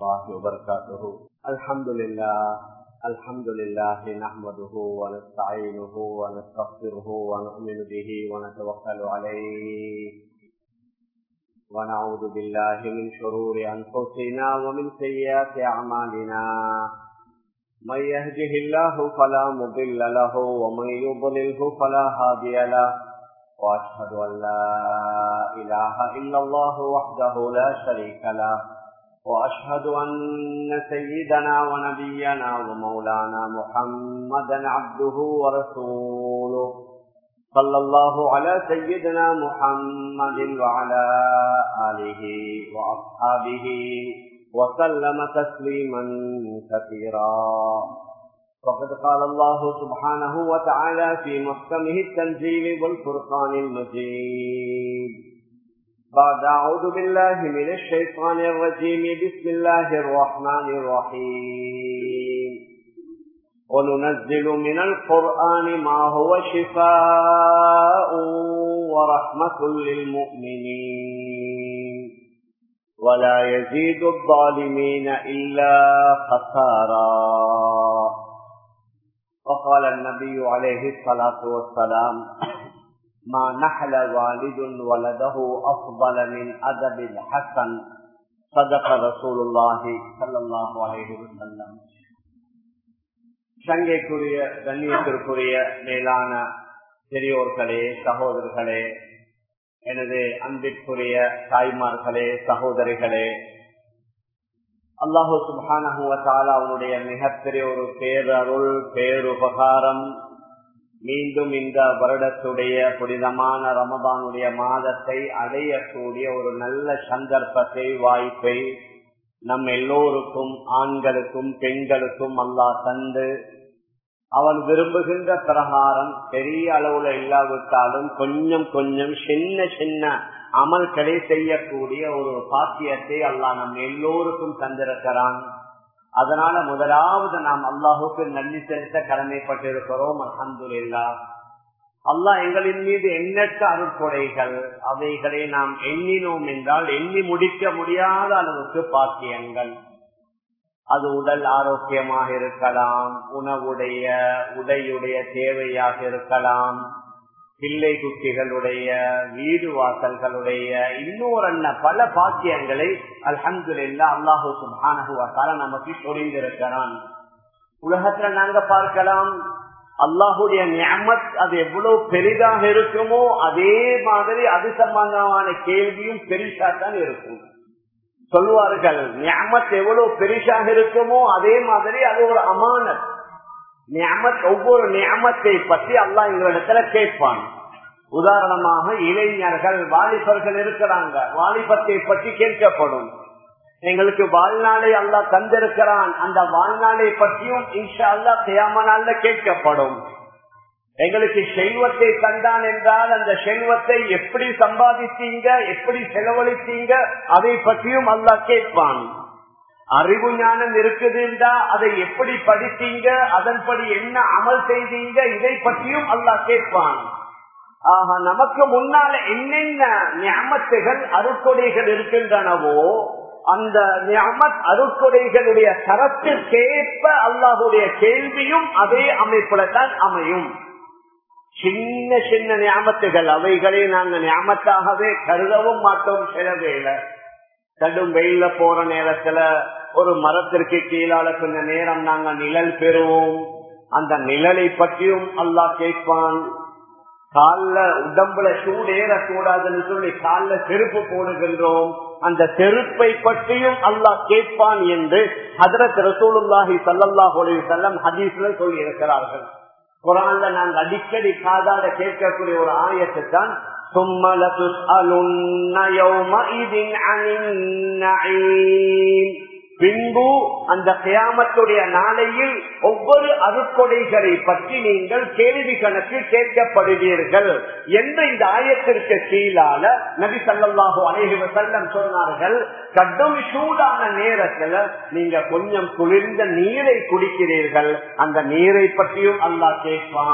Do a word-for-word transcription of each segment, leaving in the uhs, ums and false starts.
الله وبركاته. الحمد لله الحمد لله نحمده ونستعينه ونستغفره ونؤمن به ونتوكل عليه ونعوذ بالله من شرور أنفسنا ومن سيئات أعمالنا. من يهده الله فلا مضل له ومن يضلله فلا هادي له، وأشهد أن لا إله إلا الله وحده لا شريك له، وأشهد أن سيدنا ونبينا ومولانا محمدا عبده ورسوله. صلى الله على سيدنا محمد وعلى آله وأصحابه وسلم تسليما كثيرا. فقد قال الله سبحانه وتعالى في محكمه التنزيل والفرقان المجيد: بعد أعوذ بالله من الشيطان الرجيم، بسم الله الرحمن الرحيم. وننزل من القرآن ما هو شفاء ورحمة للمؤمنين ولا يزيد الظالمين إلا خسارا. وقال النبي عليه الصلاة والسلام: ما نحل والد ولده أفضل من أدب الحسن. صدق رسول الله صلى الله عليه وسلم. சங்கைக்குரிய கண்ணியத்திற்குரிய மேலான பெரியோர்களே, சகோதரர்களே, எனது அன்பிற்குரிய தாய்மார்களே, சகோதரிகளே, அல்லாஹு சுப்ஹானஹு வ தஆலா அவனுடைய மிகப்பெரிய ஒரு பேரருள் பேருபகாரம், மீண்டும் இந்த வருடத்துடைய புனிதமான ரமதானுடைய மாதத்தை அடையக்கூடிய ஒரு நல்ல சந்தர்ப்பத்தை, வாய்ப்பை நம் எல்லோருக்கும், ஆண்களுக்கும் பெண்களுக்கும் அல்லாஹ் தந்து, அவன் விரும்புகின்ற பிரகாரம் பெரிய அளவுல இல்லாவிட்டாலும் கொஞ்சம் கொஞ்சம் சின்ன சின்ன அமல்களை செய்யக்கூடிய ஒரு பாக்கியத்தை அல்லாஹ் நம் எல்லோருக்கும் தந்திருக்கிறான். அதனால முதலாவது நாம் அல்லாஹுக்கு நன்றி செலுத்த கடமைப்பட்டிருக்கிறோம். அல்ஹம்துலில்லாஹ். அல்லாஹ் எங்களின் மீது எண்ணற்ற அருட்கொடைகள், அவைகளை நாம் எண்ணினோம் என்றால் எண்ணி முடிக்க முடியாத அளவுக்கு பாக்கியங்கள். அது உடல் ஆரோக்கியமாக இருக்கலாம், உணவுடைய உடையுடைய தேவையாக இருக்கலாம், பிள்ளை குட்டிகளுடைய வீடு வாசல்களுடைய இன்னொரு பல பாக்கியங்களை அல்ஹம்துலில்லாஹ் அல்லாஹு சுப்ஹானஹு வ தஆலா நமக்கு சொல்லியிருக்கிறான். உலகத்துல நாங்க பார்க்கலாம், அல்லாஹுடைய நிஅமத் அது எவ்வளவு பெரிதாக இருக்குமோ அதே மாதிரி அது சம்பந்தமான கேள்வியும் பெரிசாத்தான் இருக்கும். சொல்வார்கள், நிஅமத் எவ்வளவு பெரிசாக இருக்குமோ அதே மாதிரி அது ஒரு அமானத். நிஅமத், ஒவ்வொரு நிஅமத்தை பற்றி அல்லாஹ் எங்களிடத்துல கேட்பான். உதாரணமாக இளைஞர்கள், வாலிபர்கள் இருக்கிறாங்க, வாலிபத்தை பற்றி கேட்கப்படும். எங்களுக்கு வாழ்நாளை அல்லாஹ் தந்திருக்கிறான், அந்த வாழ்நாளை பற்றியும் இன்ஷா அல்லாஹ் கியாமத் நாள்ல கேட்கப்படும். எங்களுக்கு செல்வத்தை தந்தான் என்றால் அந்த செல்வத்தை எப்படி சம்பாதித்தீங்க, எப்படி செலவழித்தீங்க, அதை பற்றியும் அல்லாஹ் கேட்பான். அறிவு ஞானம் இருக்குது என்றா அதை எப்படி படித்தீங்க, அதன்படி என்ன அமல் செய்தீங்க, இதை பற்றியும் அல்லாஹ் கேட்பான். ஆக நமக்கு முன்னால என்னென்ன நிஅமத்துகள் அருட்கொடைகள் இருக்கின்றனவோ அந்த நிஅமத் அருட்கொடைகளுடைய தரத்திற்கேற்ப அல்லாஹுடைய கேள்வியும் அதே அமைப்புல தான் அமையும். சின்ன சின்ன நிஅமத்துகள், அவைகளை நாங்க நிஅமத்தாகவே கருதவும் மாட்டோம். சில வேளை கடும் வெயில போற நேரத்துல ஒரு மரத்திற்கு கீழால கொஞ்ச நேரம் நாங்க நிழல் பெறுவோம். அந்த நிழலை பற்றியும் அல்லாஹ் கேட்பான். கால்ல உடம்புல சூடேற கூடாதுன்னு சொல்லி கால்ல செருப்பு போடுகின்றோம், அந்த செருப்பை பற்றியும் அல்லாஹ் கேட்பான் என்று ஹஜ்ரத் ரசூலுல்லாஹி ஸல்லல்லாஹு அலைஹி வஸல்லம் ஹதீஸ்ல சொல்லி இருக்கிறார்கள். குர்ஆன்ல நாங்க அடிக்கடி காதால கேட்கக்கூடிய ஒரு ஆயத்து தான் ثُمَّ لَتُسْأَلُنَّ يَوْمَئِذٍ عَنِ النَّعِيمِ. பின்பு அந்த கியாமத்துடைய நாளையில் ஒவ்வொரு அருட்கொடைகளை பற்றி நீங்கள் கேள்வி கணக்கு கேட்கப்படுவீர்கள் என்று இந்த ஆயத்திற்கு கீழால நபி ஸல்லல்லாஹு அலைஹி வஸல்லம் சொன்னார்கள். கடும் சூடான நேரத்துல நீங்க கொஞ்சம் குளிர்ந்த நீரை குடிக்கிறீர்கள், அந்த நீரை பற்றியும் அல்லாஹ் கேட்பான்.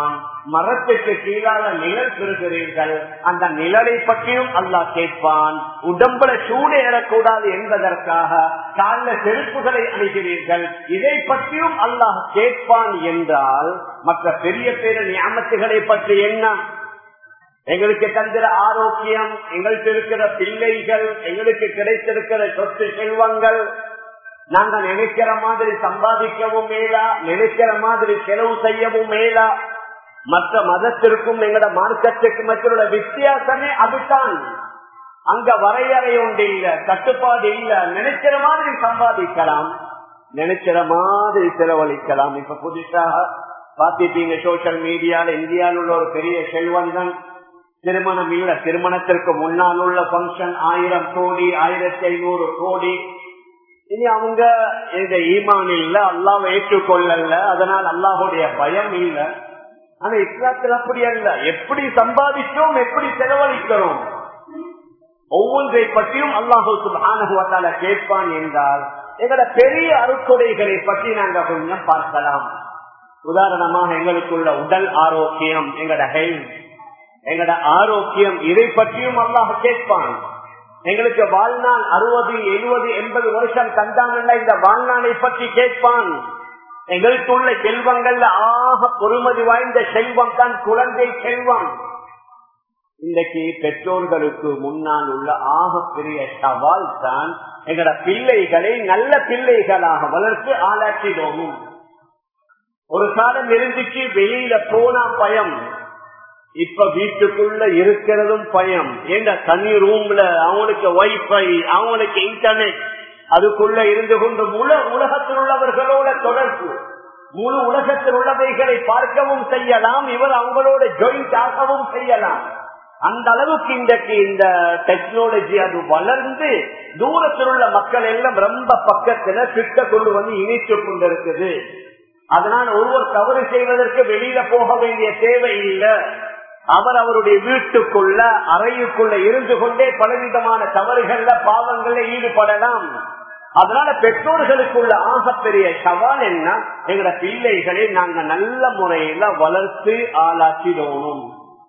மரத்துக்கு கீழால நிழல் பெறுகிறீர்கள், அந்த நிழலை பற்றியும் அல்லாஹ் கேட்பான். உடம்புல சூடு ஏறக்கூடாது என்பதற்காக கால செருப்புகளை அணிகிறீர்கள், இதை பற்றியும் அல்லாஹ் கேட்பான் என்றால் மற்ற பெரிய பெரிய நியமத்துகளை பற்றி என்ன? எங்களுக்கு தந்திர ஆரோக்கியம், எங்களுக்கு இருக்கிற பிள்ளைகள், எங்களுக்கு கிடைத்திருக்கிற சொத்து செல்வங்கள், நாங்க நினைக்கிற மாதிரி சம்பாதிக்கவும் மேலா, நினைக்கிற மாதிரி செலவு செய்யவும் மேலா. மற்ற மதத்திற்கும் எங்கட மார்க்கத்திற்கும் மற்ற வித்தியாசமே அதுதான். அங்க வரையறை ஒன்று இல்ல, கட்டுப்பாடு இல்ல. நினைக்கிற மாதிரி சம்பாதிக்கலாம், நினைக்கிற மாதிரி செலவழிக்கலாம். இப்ப புதுசாக பாத்திட்டீங்க சோசியல் மீடியால, இந்தியாவில் உள்ள ஒரு பெரிய செல்வந்தன் திருமணம் இல்ல, திருமணத்திற்கு முன்னால் உள்ள பங்கன் ஆயிரம் கோடி, ஆயிரத்தி ஐநூறு கோடி. இனி அவங்க இந்த ஈமான் இல்ல, அல்லாஹ்வை ஏற்றுக்கொள்ளல, அதனால் அல்லாஹுடைய பயம் இல்ல. ஆனா இஸ்லாத்தில் அப்படி அல்ல. எப்படி சம்பாதிச்சோம், எப்படி செலவழிக்கிறோம், ஒவ்வொன்றை பற்றியும் அல்லாஹ் சுப்ஹானஹு வ தஆலா கேட்பான் என்றால் எங்களோட பெரிய அருட்கொடைகளை பற்றி நாங்க கொஞ்சம் பார்க்கலாம். உதாரணமாக எங்களுக்குள்ள உடல் ஆரோக்கியம், எங்களோட ஹெல்த், எங்களோட ஆரோக்கியம், இதை பற்றியும் அல்லாஹ் கேட்பான். எங்களுக்கு வாழ்நாள் அறுபது எழுபது எண்பது வருஷம் தந்தாங்கல்ல, இந்த வாழ்நாளை பற்றி கேட்பான். எங்களுக்கு உள்ள செல்வங்கள்ல ஆக பொறுமதி வாய்ந்த செல்வம் தான் குழந்தை செல்வம். இன்றைக்கு பெற்றோர்களுக்கு முன்னால் உள்ள ஆக பெரிய சவால் தான் எங்களோட பிள்ளைகளை நல்ல பிள்ளைகளாக வளர்த்து ஆளாக்கிடுவோம். ஒரு காலம் இருந்துச்சு வெளியில போனா பயம், இப்ப வீட்டுக்குள்ள இருக்கிறதும் பயம். ஏன்னா தனி ரூம்ல அவங்களுக்கு வைஃபை, அவங்களுக்கு இன்டர்நெட், அதுக்குள்ள இருந்து கொண்டு முழு உலகத்தில் உள்ளவர்களோட தொடர்பு, முழு உலகத்தில் உள்ளவைகளை பார்க்கவும் செய்யலாம், இவர் அவங்களோட ஜாயிண்ட் ஆகவும் செய்யலாம். அந்த அளவுக்கு இன்றைக்கு இந்த டெக்னாலஜி அது வளர்ந்து தூரத்தில் உள்ள மக்கள் எல்லாம் ரொம்ப பக்கத்துல கிட்ட கொண்டு வந்து இணைத்துக் கொண்டிருக்குது. அதனால் ஒருவர் தவறு செய்வதற்கு வெளியில போக வேண்டிய தேவை இல்லை. அவர் அவருடைய வீட்டுக்குள்ள அறையுக்குள்ள இருந்து கொண்டே பலவிதமான தவறுகள்ல பாவங்கள்ல ஈடுபடலாம். அதனால பெற்றோர்களுக்குள்ள ஆகப்பெரிய சவால் என்ன? எங்களோட பிள்ளைகளை நாங்க நல்ல முறையில வளர்த்து ஆளாக்கிடணும்.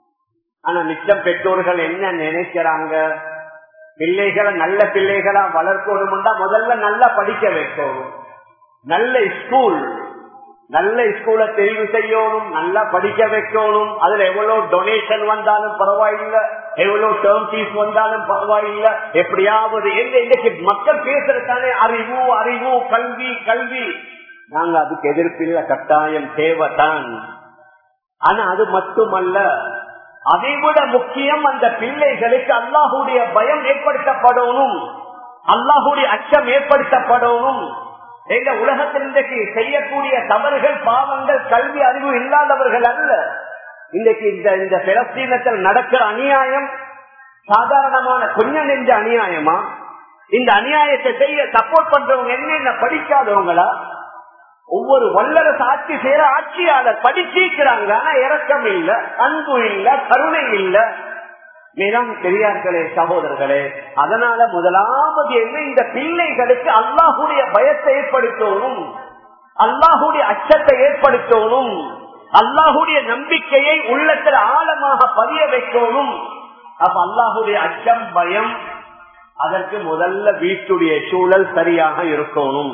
ஆனா மிச்சம் பெற்றோர்கள் என்ன நினைக்கிறாங்க? பிள்ளைகளை நல்ல பிள்ளைகளா வளர்க்கணும்னா முதல்ல நல்லா படிக்க வைக்கணும், நல்ல ஸ்கூல், நல்ல ஸ்கூலை தெரிவு செய்யணும், நல்லா படிக்க வைக்கணும். அதுல எவ்வளவு டொனேஷன் வந்தாலும் பரவாயில்லை, எவ்வளவு டேர்ம் ஃபீஸ் வந்தாலும் பரவாயில்லை, எப்படியாவது இன்னைக்கு மக்கள் பேசுறதுக்கானே அறிவு அறிவு கல்வி கல்வி. நாங்க அதுக்கு எதிர்ப்பில்லை, கட்டாயம் தேவைதான். ஆனா அது மட்டுமல்ல, அதை விட முக்கியம் அந்த பிள்ளைகளுக்கு அல்லாஹுடைய பயம் ஏற்படுத்தப்படணும், அல்லாஹுடைய அச்சம் ஏற்படுத்தப்படணும். எங்க உலகத்தில் இன்றைக்கு செய்யக்கூடிய தவறுகள் பாவங்கள் கல்வி அறிவு இல்லாதவர்கள் அல்ல. இன்றைக்கு இந்த இந்த பெலஸ்தீனத்தில் நடக்கிற அநியாயம் சாதாரணமான கொஞ்சம் நெஞ்ச அநியாயமா? இந்த அநியாயத்தை செய்ய சப்போர்ட் பண்றவங்க என்ன படிக்காதவங்களா? ஒவ்வொரு வல்லரசு ஆட்சி செய்யற ஆட்சியாளர் படிச்சிருக்கிறாங்க, ஆனா இறக்கம் இல்ல, அன்பு இல்ல, கருணை இல்ல. மேலும் பெரியார்களே, சகோதரர்களே, அதனால முதலாவது என்ன? இந்த பிள்ளைகளுக்கு அல்லாஹுடைய பயத்தை ஏற்படுத்தணும், அல்லாஹுடைய அச்சத்தை ஏற்படுத்தணும், அல்லாஹுடைய நம்பிக்கையை உள்ளத்தில் ஆழமாக பதிய வைக்கணும். அப்ப அல்லாஹுடைய அச்சம் பயம், அதற்கு முதல்ல வீட்டுடைய சூழல் சரியாக இருக்கணும்.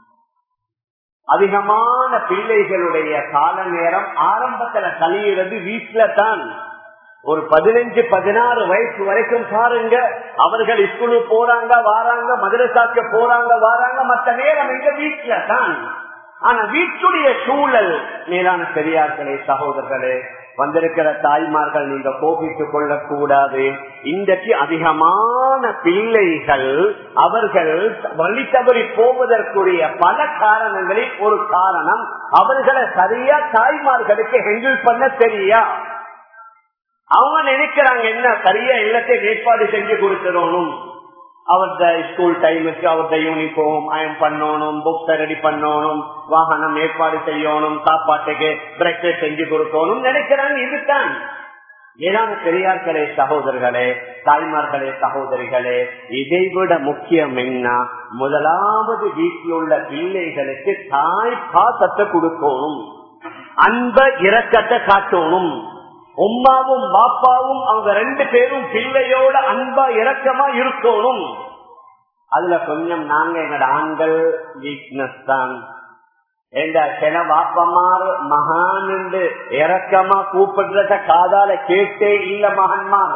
அதிகமான பிள்ளைகளுடைய கால நேரம் ஆரம்பத்துல கழியிறது வீட்டுல தான். ஒரு பதினஞ்சு பதினாறு வயசு வரைக்கும் பாருங்க, அவர்கள் ஸ்கூலுக்கு போறாங்க வாராங்க, மதரசாக்கு போறாங்க வாராங்க, மற்ற நேரம் எங்க வீட்டுல தான். ஆனா வீட்டுடைய சூழல், மேலான பெரியார்களே, சகோதரர்களே, வந்திருக்கிற தாய்மார்கள் நீங்க கோபித்துக் கொள்ளக்கூடாது. இன்றைக்கு அதிகமான பிள்ளைகள் அவர்கள் வழி தவறி போவதற்குரிய பல காரணங்களில் ஒரு காரணம், அவர்களை சரியா தாய்மார்களுக்கு ஹேண்டில் பண்ண தெரியா. அவங்க நினைக்கிறாங்க என்ன, சரியா எல்லாத்தையும் ஏற்பாடு செஞ்சு கொடுத்துடணும், அவர்த ஸ்கூல் டைமுக்கு அவர்த யூனிஃபார்ம் அயன் பண்ணணும், புக்ஸ் ரெடி பண்ணணும், வாகனம் ஏற்பாடு செய்யணும், சாப்பாட்டுக்கு பிரேக்ஃபாஸ்ட் செஞ்சு கொடுக்கணும் நினைக்கிறாங்க. இதுதான் ஏதாவது பெரியார்களே, சகோதரர்களே, தாய்மார்களே, சகோதரிகளே, இதை விட முக்கியம் என்ன? முதலாவது வீட்டில் உள்ள பிள்ளைகளுக்கு தாய் பாசத்தை கொடுக்கணும். அன்ப இரக்கத்தை காட்டணும். உம்மாவும் பாப்பாவும் அவங்க ரெண்டு பேரும் பிள்ளையோட அன்பா இரக்கமா இருக்கணும். அதுல கொஞ்சம் நாங்க எங்களோட ஆண்கள் வீக்னஸ் தான். சில வாப்பமார் மகான் என்று இறக்கமா கூப்பிடுறத காதால கேட்டே இல்ல மகன்மார்.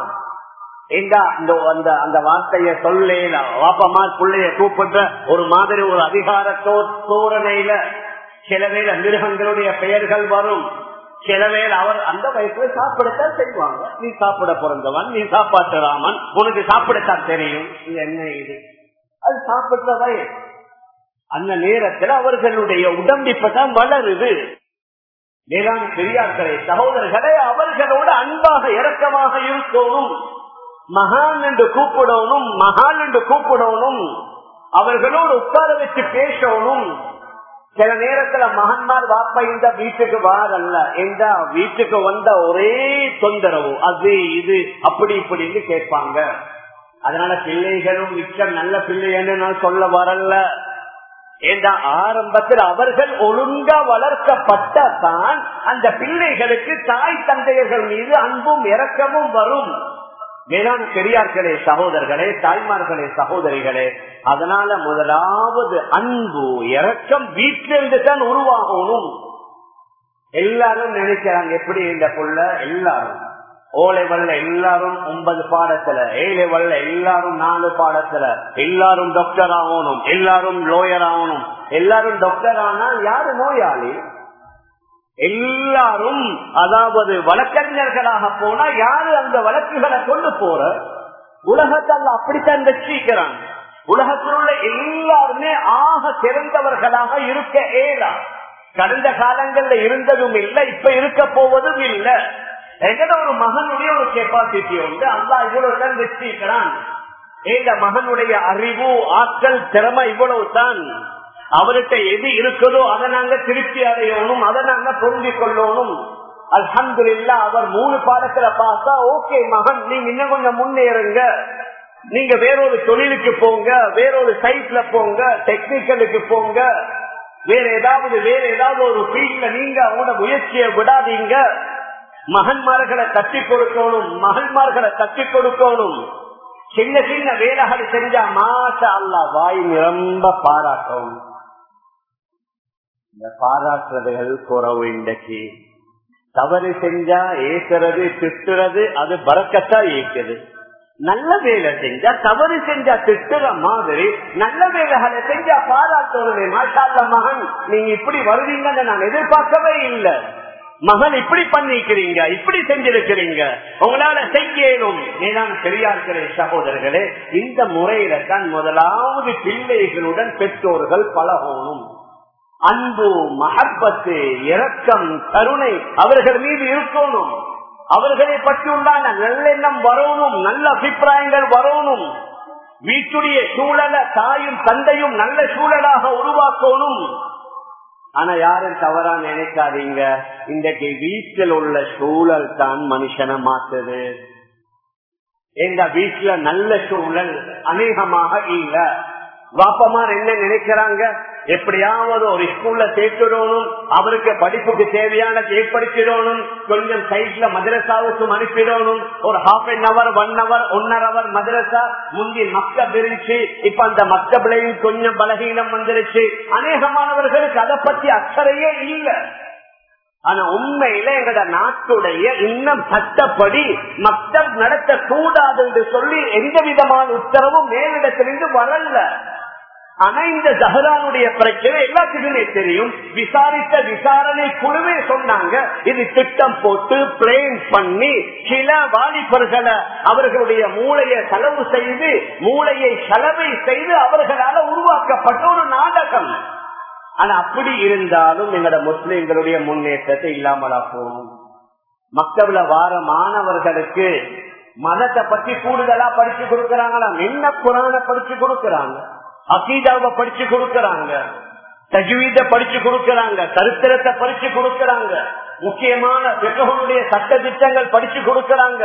அந்த வார்த்தைய சொல்ல வாப்பமார் பிள்ளைய கூப்பிடுற ஒரு மாதிரி ஒரு அதிகாரத்தோ தோரணையில சில வேளை மிருகங்களுடைய பெயர்கள் வரும். சில வேளை அவர் அந்த வயசுல சாப்பிடத்தான் செய்வாங்க. நீ சாப்பிட பிறந்தவன், நீ சாப்பாட்டுறாமன், உனக்கு சாப்பிடத்தான் தெரியும். இது என்ன இது? அது சாப்பிட்ட வயசு. அந்த நேரத்தில் அவர்களுடைய உடம்பிப்பதான் வளருது. மேலான பெரியார்களே சகோதரர்களே, அவர்களோட அன்பாக இரக்கமாக இருக்கணும். மகான் என்று கூப்பிடணும், மகான் என்று கூப்பிடணும். அவர்களோடு உட்கார வச்சு பேசணும். சில நேரத்துல மகன்மார் வாப்பா இந்த வீட்டுக்கு வாரல்ல எந்த வீட்டுக்கு வந்த ஒரே தொந்தரவு அது இது அப்படி இப்படின்னு கேட்பாங்க. அதனால பிள்ளைகளும் மிச்சம் நல்ல பிள்ளைன்னு நான் சொல்ல வரல. ஏண்டா ஆரம்பத்தில் அவர்கள் ஒழுங்கா வளர்க்கப்பட்டதான் அந்த பிள்ளைகளுக்கு தாய் தந்தையர்கள் மீது அன்பும் இரக்கமும் வரும். மேலான பெரியார்களே சகோதரர்களே, தாய்மார்களே, சகோதரிகளே, அதனால முதலாவது அன்பு இரக்கம் வீட்டிலிருந்து தான் உருவாகணும். எல்லாரும் நினைக்கிறாங்க எப்படி இந்த புள்ள எல்லாரும் ஓ லெவல்ல எல்லாரும் ஒன்பது பாடத்துல, ஏ லெவல்ல எல்லாரும் நாலு பாடத்துல, எல்லாரும் டாக்டர் ஆகணும், எல்லாரும் லோயர் ஆகணும். எல்லாரும் டாக்டர் ஆனா யாரு நோயாளி? எல்லாரும் அதாவது வழக்கறிஞர்களாக போனா யாரு அந்த வழக்குகளை கொண்டு போற? உலகத்தால் அப்படித்தான் வச்சிருக்கிறான். உலகத்தில் உள்ள எல்லாருமே ஆக சிறந்தவர்களாக இருக்க ஏலா. கடந்த காலங்கள்ல இருந்ததும் இல்லை, இப்ப இருக்க போவதும் இல்லை. எங்கட ஒரு மகனுடைய ஒரு கெப்பாசிட்டி உண்டு. அல்லாஹ் இவ்வளவு தான் வச்சிருக்கிறான். இந்த மகனுடைய அறிவு, ஆற்றல், திறமை இவ்வளவு தான். அவர்கிட்ட எது இருக்குதோ அதை நாங்க திருப்தி அடையணும், அதை நாங்க பொருந்திக் கொள்ளணும். அல்ஹம்துலில்லாஹ் அவர் மூணு பாடத்துல பார்த்தா ஓகே மகன் நீங்க இன்னும் கொஞ்சம் முன்னேறுங்க, நீங்க வேறொரு தொழிலுக்கு போங்க, வேறொரு சைட்ல போங்க, டெக்னிக்கலுக்கு போங்க, வேற ஏதாவது வேற ஏதாவது ஒரு ஃபீல்ட்ல நீங்க அவங்களோட முயற்சியை விடாதீங்க. மகன்மார்களை கட்டி கொடுக்கணும், மகன்மார்களை கட்டி கொடுக்கணும். சின்ன சின்ன வேலைகள் செஞ்சா மாஷா அல்லாஹ் வாய் நிரம்ப பாராட்டவும். இந்த பாராட்டுறதுகள் குறவு. இன்றைக்கு தவறு செஞ்சா ஏசுறது, திட்டுறது, அது பறக்கத்தா ஏக்குது. நல்ல வேலை செஞ்சா, தவறு செஞ்சா திட்டுற மாதிரி நல்ல வேலைகளை செஞ்சா பாராட்டுறது. மாஷா அல்லாஹ் மகன் நீங்க இப்படி வருவீங்கன்னு நான் எதிர்பார்க்கவே இல்லை. மகன் இப்படி பண்ணிக்கிறீங்க, இப்படி செஞ்சிருக்கிறீங்க, உங்களால செய்யணும். மேலான பெரியார்களே சகோதரர்களே, இந்த முறையில தான் முதலாவது பிள்ளைகளுடன் பெற்றோர்கள் பழகணும். அன்பு, மஹப்பத்து, இரக்கம், கருணை அவர்கள் மீது இருக்கணும். அவர்களை பற்றி உண்டான நல்லெண்ணம் வரணும், நல்ல அபிப்பிராயங்கள் வரணும். வீட்டுடைய சூழலை தாயும் தந்தையும் நல்ல சூழலாக உருவாக்கணும். ஆனா யாரும் தவறா நினைக்காதீங்க, இன்றைக்கு வீட்டில் உள்ள சூழல் தான் மனுஷனை மாத்துது. எங்க வீட்டுல நல்ல சூழல் அநேகமாக இல்ல. வாப்பமார் என்ன நினைக்கிறாங்க, எப்படியாவது ஒரு ஸ்கூல்ல சேர்த்துடணும், அவருக்கு படிப்புக்கு தேவையான ஏற்படுத்திடணும், கொஞ்சம் சைட்ல மதரசாவுக்கு அனுப்பிடணும், ஒரு half an hour one hour ஒன்னரை அவர் மதரசா. முந்தி மக்தப் இருந்துச்சு, இப்ப அந்த மக்தப்லையும் கொஞ்சம் பலகீனம் வந்துருச்சு. அநேகமானவர்களுக்கு அதை பத்தி அக்கறையே இல்லை. ஆனா உண்மையில எங்கட நாட்டுடைய இன்னும் சட்டப்படி மக்தப் நடத்த கூடாது என்று சொல்லி எந்த விதமான உத்தரவும் மேலிடத்திலிருந்து வரல. ஆனா இந்த ஜஹரானுடைய பிரச்சனை எல்லாத்துக்குமே தெரியும். விசாரித்த விசாரணை குழுவே சொன்னாங்க, இது திட்டம் போட்டு பிளேன் பண்ணி சில வாலிபர்களை அவர்களுடைய மூளையை செலவு செய்து மூளையை செலவை செய்து அவர்களால் உருவாக்கப்பட்ட ஒரு நாடகம். ஆனா அப்படி இருந்தாலும் எங்களோட முஸ்லிம்களுடைய முன்னேற்றத்தை இல்லாமலா போகும். மக்தப்ல வார மாணவர்களுக்கு மதத்தை பற்றி கூடுதலா படிச்சு கொடுக்கறாங்களா? என்ன குரானை படிச்சு கொடுக்கறாங்க, அகீதாவை படிச்சு கொடுக்கறாங்க, தஜ்வீத படிச்சு கொடுக்கறாங்க, சரித்திரத்தை படிச்சு கொடுக்கறாங்க, முக்கியமான பெற்றோர்களுடைய சட்ட திட்டங்கள் படிச்சு கொடுக்கறாங்க.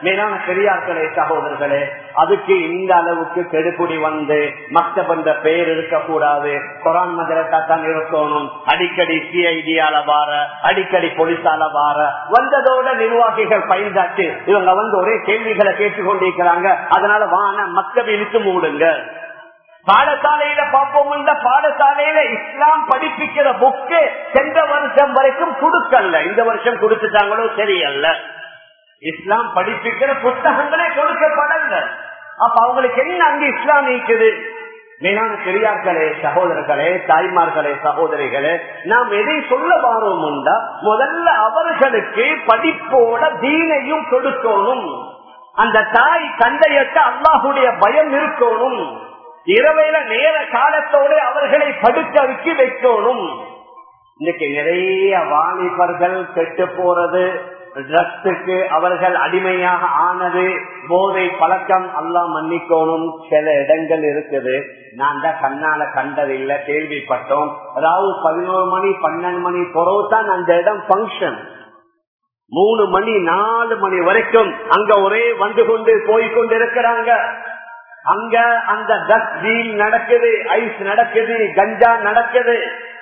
மேலான பெரியார்களே சகோதரர்களே, அதுக்கு இந்த அளவுக்கு கெடுபுடி வந்து மக்தபன்ற பெயர் இருக்கக்கூடாது, குரான் மதரசா தான் இருக்கணும், அடிக்கடி சிஐடியால வார அடிக்கடி போலீஸால வார வந்ததோட நிர்வாகிகள் பயந்தாச்சு இவங்க வந்து ஒரே கேள்விகளை கேட்டுக்கொண்டிருக்கிறாங்க, அதனால வான மக்தப இழுத்து மூடுங்க. பாடசாலையில பார்ப்போம், இந்த பாடசாலையில இஸ்லாம் படிப்பிக்கிற புக்கு சென்ற வருஷம் வரைக்கும் கொடுக்கல, இந்த வருஷம் கொடுத்துட்டாங்களோ தெரியல. இஸ்லாம் படிப்பிக்கிற புத்தகங்களே கொடுக்கப்படல. அப்ப அவங்களுக்கு என்ன அங்க இஸ்லாம் இருக்குது? மேலான பெரியார்களே சகோதரர்களே, தாய்மார்களே சகோதரிகளே, நாம் எதை சொல்ல வாரோம்டா முதல்ல அவர்களுக்கு படிப்போட தீனையும் கொடுக்கணும். அந்த தாய் தந்தையற்ற அல்லாஹுடைய பயம் இருக்கணும். இரவையில நேர காலத்தோட அவர்களை படுக்க வைக்க வைக்கணும். இன்னைக்கு நிறைய வாலிபர்கள் கெட்டு போறது, ட்ரக்ஸுக்கு அவர்கள் அடிமையாக ஆனது, போதை பழக்கம், அல்லாஹ் மன்னிக்கணும். சில இடங்கள் இருக்குது, நான் தான் கண்ணால கண்டதில்லை, கேள்விப்பட்டோம். ராவு பதினோரு மணி பன்னெண்டு மணி பொறவுதான் அந்த இடம் பங்கன். மூணு மணி நாலு மணி வரைக்கும் அங்க ஒரே வந்து கொண்டு போய்கொண்டு இருக்கிறாங்க. அங்க அந்த ட்ரக்ஸ் டீல் நடக்குது, ஐஸ் நடக்குது, கஞ்சா நடக்குது.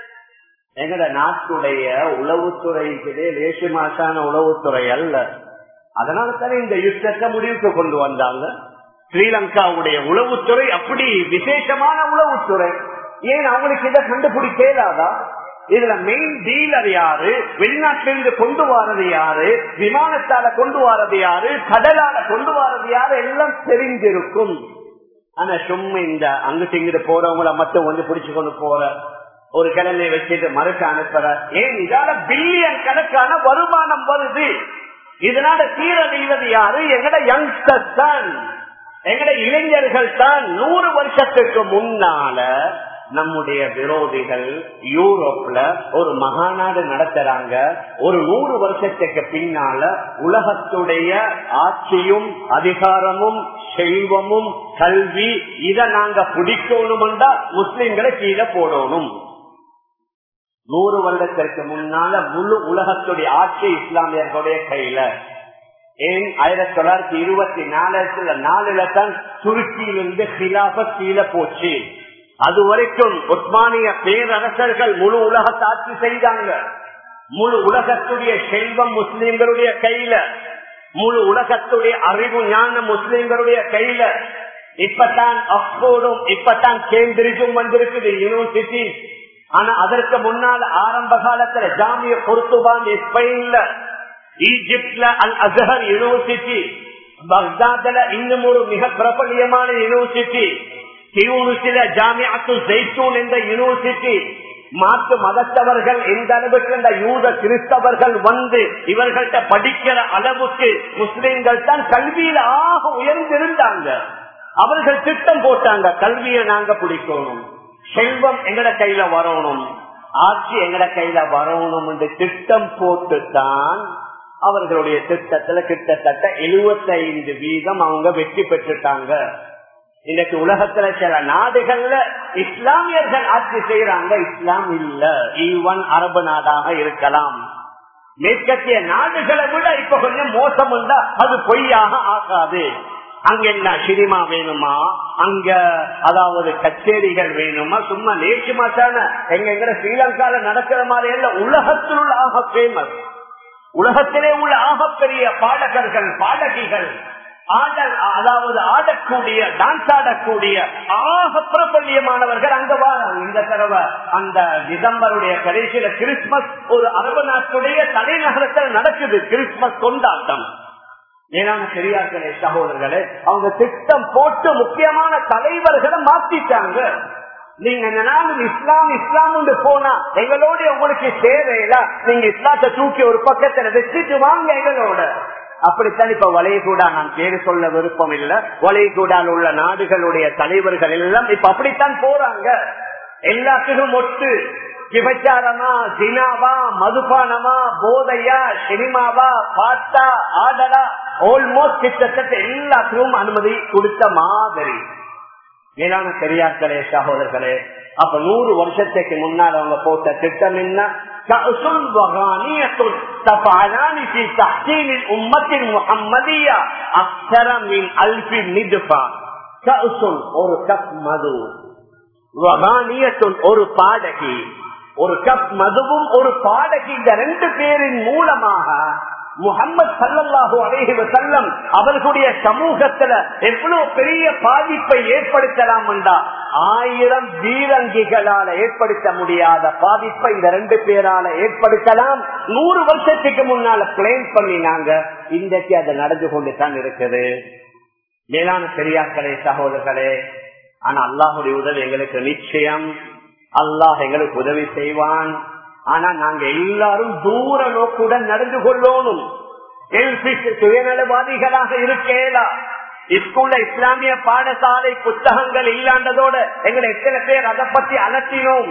எங்கட நாட்டுடைய உளவுத்துறைக்கு லேசிமாசான உளவுத்துறை அல்ல. அதனால தானே இந்த யுத்தத்தை முடிவுக்கு கொண்டு வந்தாங்க. ஸ்ரீலங்காவுடைய உளவுத்துறை அப்படி விசேஷமான உளவுத்துறை. ஏன் அவங்களுக்கு இதை கண்டுபிடிக்கலாதா? இதுல மெயின் டீலர் யாரு, வெளிநாட்டிலிருந்து கொண்டு வாரது யாரு, விமானத்தால கொண்டு வாரது யாரு, கடலால கொண்டு வாரது யாரு எல்லாம் தெரிஞ்சிருக்கும். ஆனா சும்மா இந்த அங்கிட்டு இங்கிட்டு போறவங்களை மட்டும் வந்து பிடிச்சு கொண்டு போற, ஒரு கடலை வச்சுட்டு மறுக்க அனுப்புற. ஏன் இதால பில்லியன் கணக்கான வருமானம் வருது. இதனால சீரழிவது யாரு? எங்கட யங்ஸ்டர்ஸ் தான், எங்கட இளைஞர்கள் தான். நூறு வருஷத்துக்கு முன்னால நம்முடைய விரோதிகள் யூரோப்ல ஒரு மகாநாடு நடத்துறாங்க. ஒரு நூறு வருஷத்துக்கு பின்னால உலகத்துடைய ஆட்சியும் அதிகாரமும் செல்வமும் கல்வி இதை நாங்க பிடிக்கணும்டா முஸ்லிம்களை கீழே போடணும். நூறு வருடத்திற்கு முன்னால முழு உலகத்துடைய ஆட்சி இஸ்லாமியர்களுடைய கையில. ஏன் ஆயிரத்தி தொள்ளாயிரத்தி இருபத்தி நாலுல நாலுல தான் துருக்கியிலிருந்து ஹிலாபத் கீழே போச்சு. அது வரைக்கும் உஸ்மானிய பேரரசர்கள் முழு உலகத்தை ஆட்சி செய்தாங்க. முழு உலகத்துடைய செல்வம் முஸ்லிம்களுடைய கையில, முழு உலகத்துடைய அறிவு ஞானம் முஸ்லிம்களுடைய கையில. இப்பதான் ஆக்ஸ்போர்டும் இப்பதான் கேம்பிரிட்ஜும் வந்திருக்குது யூனிவர்சிட்டி. ஆனா அதற்கு முன்னால் ஆரம்ப காலத்துல ஜாமிய குர்துபான் ஸ்பெயின்ல, ஈஜிப்ட்ல அல் அஸ்ஹர் யூனிவர்சிட்டி, பக்தாத்ல இன்னும் ஒரு மிக பிரபலியமான யூனிவர்சிட்டி, தியூனிசில ஜாமிஅத்து ஜைத்தூன் என்ற யூனிவர்சிட்டி. மாற்று மதத்தவர்கள் எந்த அளவுக்கு இந்த யூத கிறிஸ்தவர்கள் வந்து இவர்கள்ட்ட படிக்கிற அளவுக்கு முஸ்லிம்கள் தான் கல்வியில ஆக உயர்ந்திருந்தாங்க. அவர்கள் திட்டம் போட்டாங்க, கல்வியை நாங்க பிடிக்கணும், செல்வம் எங்கட கையில வரணும், ஆட்சி எங்கட கையில வரணும் என்று திட்டம் போட்டுத்தான் அவர்களுடைய திட்டத்துல கிட்டத்தட்ட எழுபத்தி ஐந்து வீதம் அவங்க வெற்றி பெற்றுட்டாங்க. இன்னைக்கு உலகத்துல சில நாடுகள்ல இஸ்லாமியர்கள் ஆட்சி செய்யறாங்க, இஸ்லாம் இல்ல. ஈவன் அரபு நாடாக இருக்கலாம். மேற்கத்திய நாடுகளை விட இப்ப கொஞ்சம் மோசம் உண்டா அது பொய்யாக ஆகாது. அங்க என்ன சினிமா வேணுமா, அங்க அதாவது கச்சேரிகள் வேணுமா, சும்மா நேற்று மாசான எங்க எங்க ஸ்ரீலங்கால நடக்கிற மாதிரி இல்ல. உலகத்தில் உள்ள ஆக பேமஸ், உலகத்திலே உள்ள ஆகப்பெரிய பாடகர்கள் பாடகிகள், ஆடல் அதாவது ஆடக்கூடிய டான்ஸ் ஆடக்கூடிய ஆக பிரபல்யமானவர்கள் அங்க வாராங்க. இந்த தடவை அந்த டிசம்பருடைய கடைசியில கிறிஸ்துமஸ் ஒரு அரபு நாட்டுடைய தலைநகரத்தில் நடக்குது, கிறிஸ்துமஸ் கொண்டாட்டம். ஏனான பெரியார்களே சகோதரர்களே, அவங்க திட்டம் போட்டு முக்கியமான தலைவர்களை மாத்திட்டாங்க. நீங்க நானும் இஸ்லாம் இஸ்லாம் போனா எங்களோட உங்களுக்கு தேவையில்ல, நீங்க இஸ்லாத்தை தூக்கி ஒரு பக்கத்துல வச்சுட்டு வாங்க எங்களோட. அப்படித்தான் இப்ப வளைகுடா, நான் பேரு சொல்ல விருப்பம் இல்ல, வளைகுடால் உள்ள நாடுகளுடைய தலைவர்கள் எல்லாம் இப்ப அப்படித்தான் போறாங்க. எல்லாத்துக்கும் ஒட்டு விபச்சாரமா, சினாவா, மதுபானமா, போதையா, சினிமாவா, பாட்டா, ஆடலா, ஆல்மோஸ்ட் கிட்டத்தட்ட எல்லாத்துக்கும் அனுமதி கொடுத்த மாதிரி. மேலான பெரியார்களே சகோதரர்களே, அப்ப நூறு வருஷத்துக்கு முன்னால் அவங்க போட்ட திட்டம் என்ன? கஅசுன் வகானியத்துன் தஃஅலானி ஃபீ தஹ்சீனில் உம்மத்தில் முஹம்மதிய்யா அக்ஸர மின் அல்ஃபி மித்ஃபா. கஅசுன் ஒரு கப் மது, வகானியத்துன் ஒரு பாடகி, ஒரு கப் மதுவும் ஒரு பாடகி, இந்த ரெண்டு பேரின் மூலமாக முஹம்மது ஸல்லல்லாஹு அலைஹி வஸல்லம் அவர்களுடைய சமூகத்துல எவ்வளவு பெரிய பாதிப்பை ஏற்படுத்தலாம் என்றா ஆயிரம் வீரங்கிகளால ஏற்படுத்த முடியாத பாதிப்பை இந்த ரெண்டு பேரால ஏற்படுத்தலாம். நூறு வருஷத்துக்கு முன்னால பிளான் பண்ணினாங்க, இன்றைக்கு அது நடந்து கொண்டு தான் இருக்குது. மேலான பெரியார்களே சகோதரர்களே, ஆனா அல்லாஹுடைய உதவி எங்களுக்கு நிச்சயம். அல்லாஹ் எங்களுக்கு உதவி செய்வான். ஆனா நாங்க எல்லாரும் தூர நோக்குடன் நடந்து கொள்ளணும். சுயநலவாதிகளாக இருக்கேலா. ஸ்கூல்ல இஸ்லாமிய பாடசாலை புத்தகங்கள் இல்லாண்டதோட எங்களை எத்தனை பேர் அதை பத்தி அலட்டினோம்.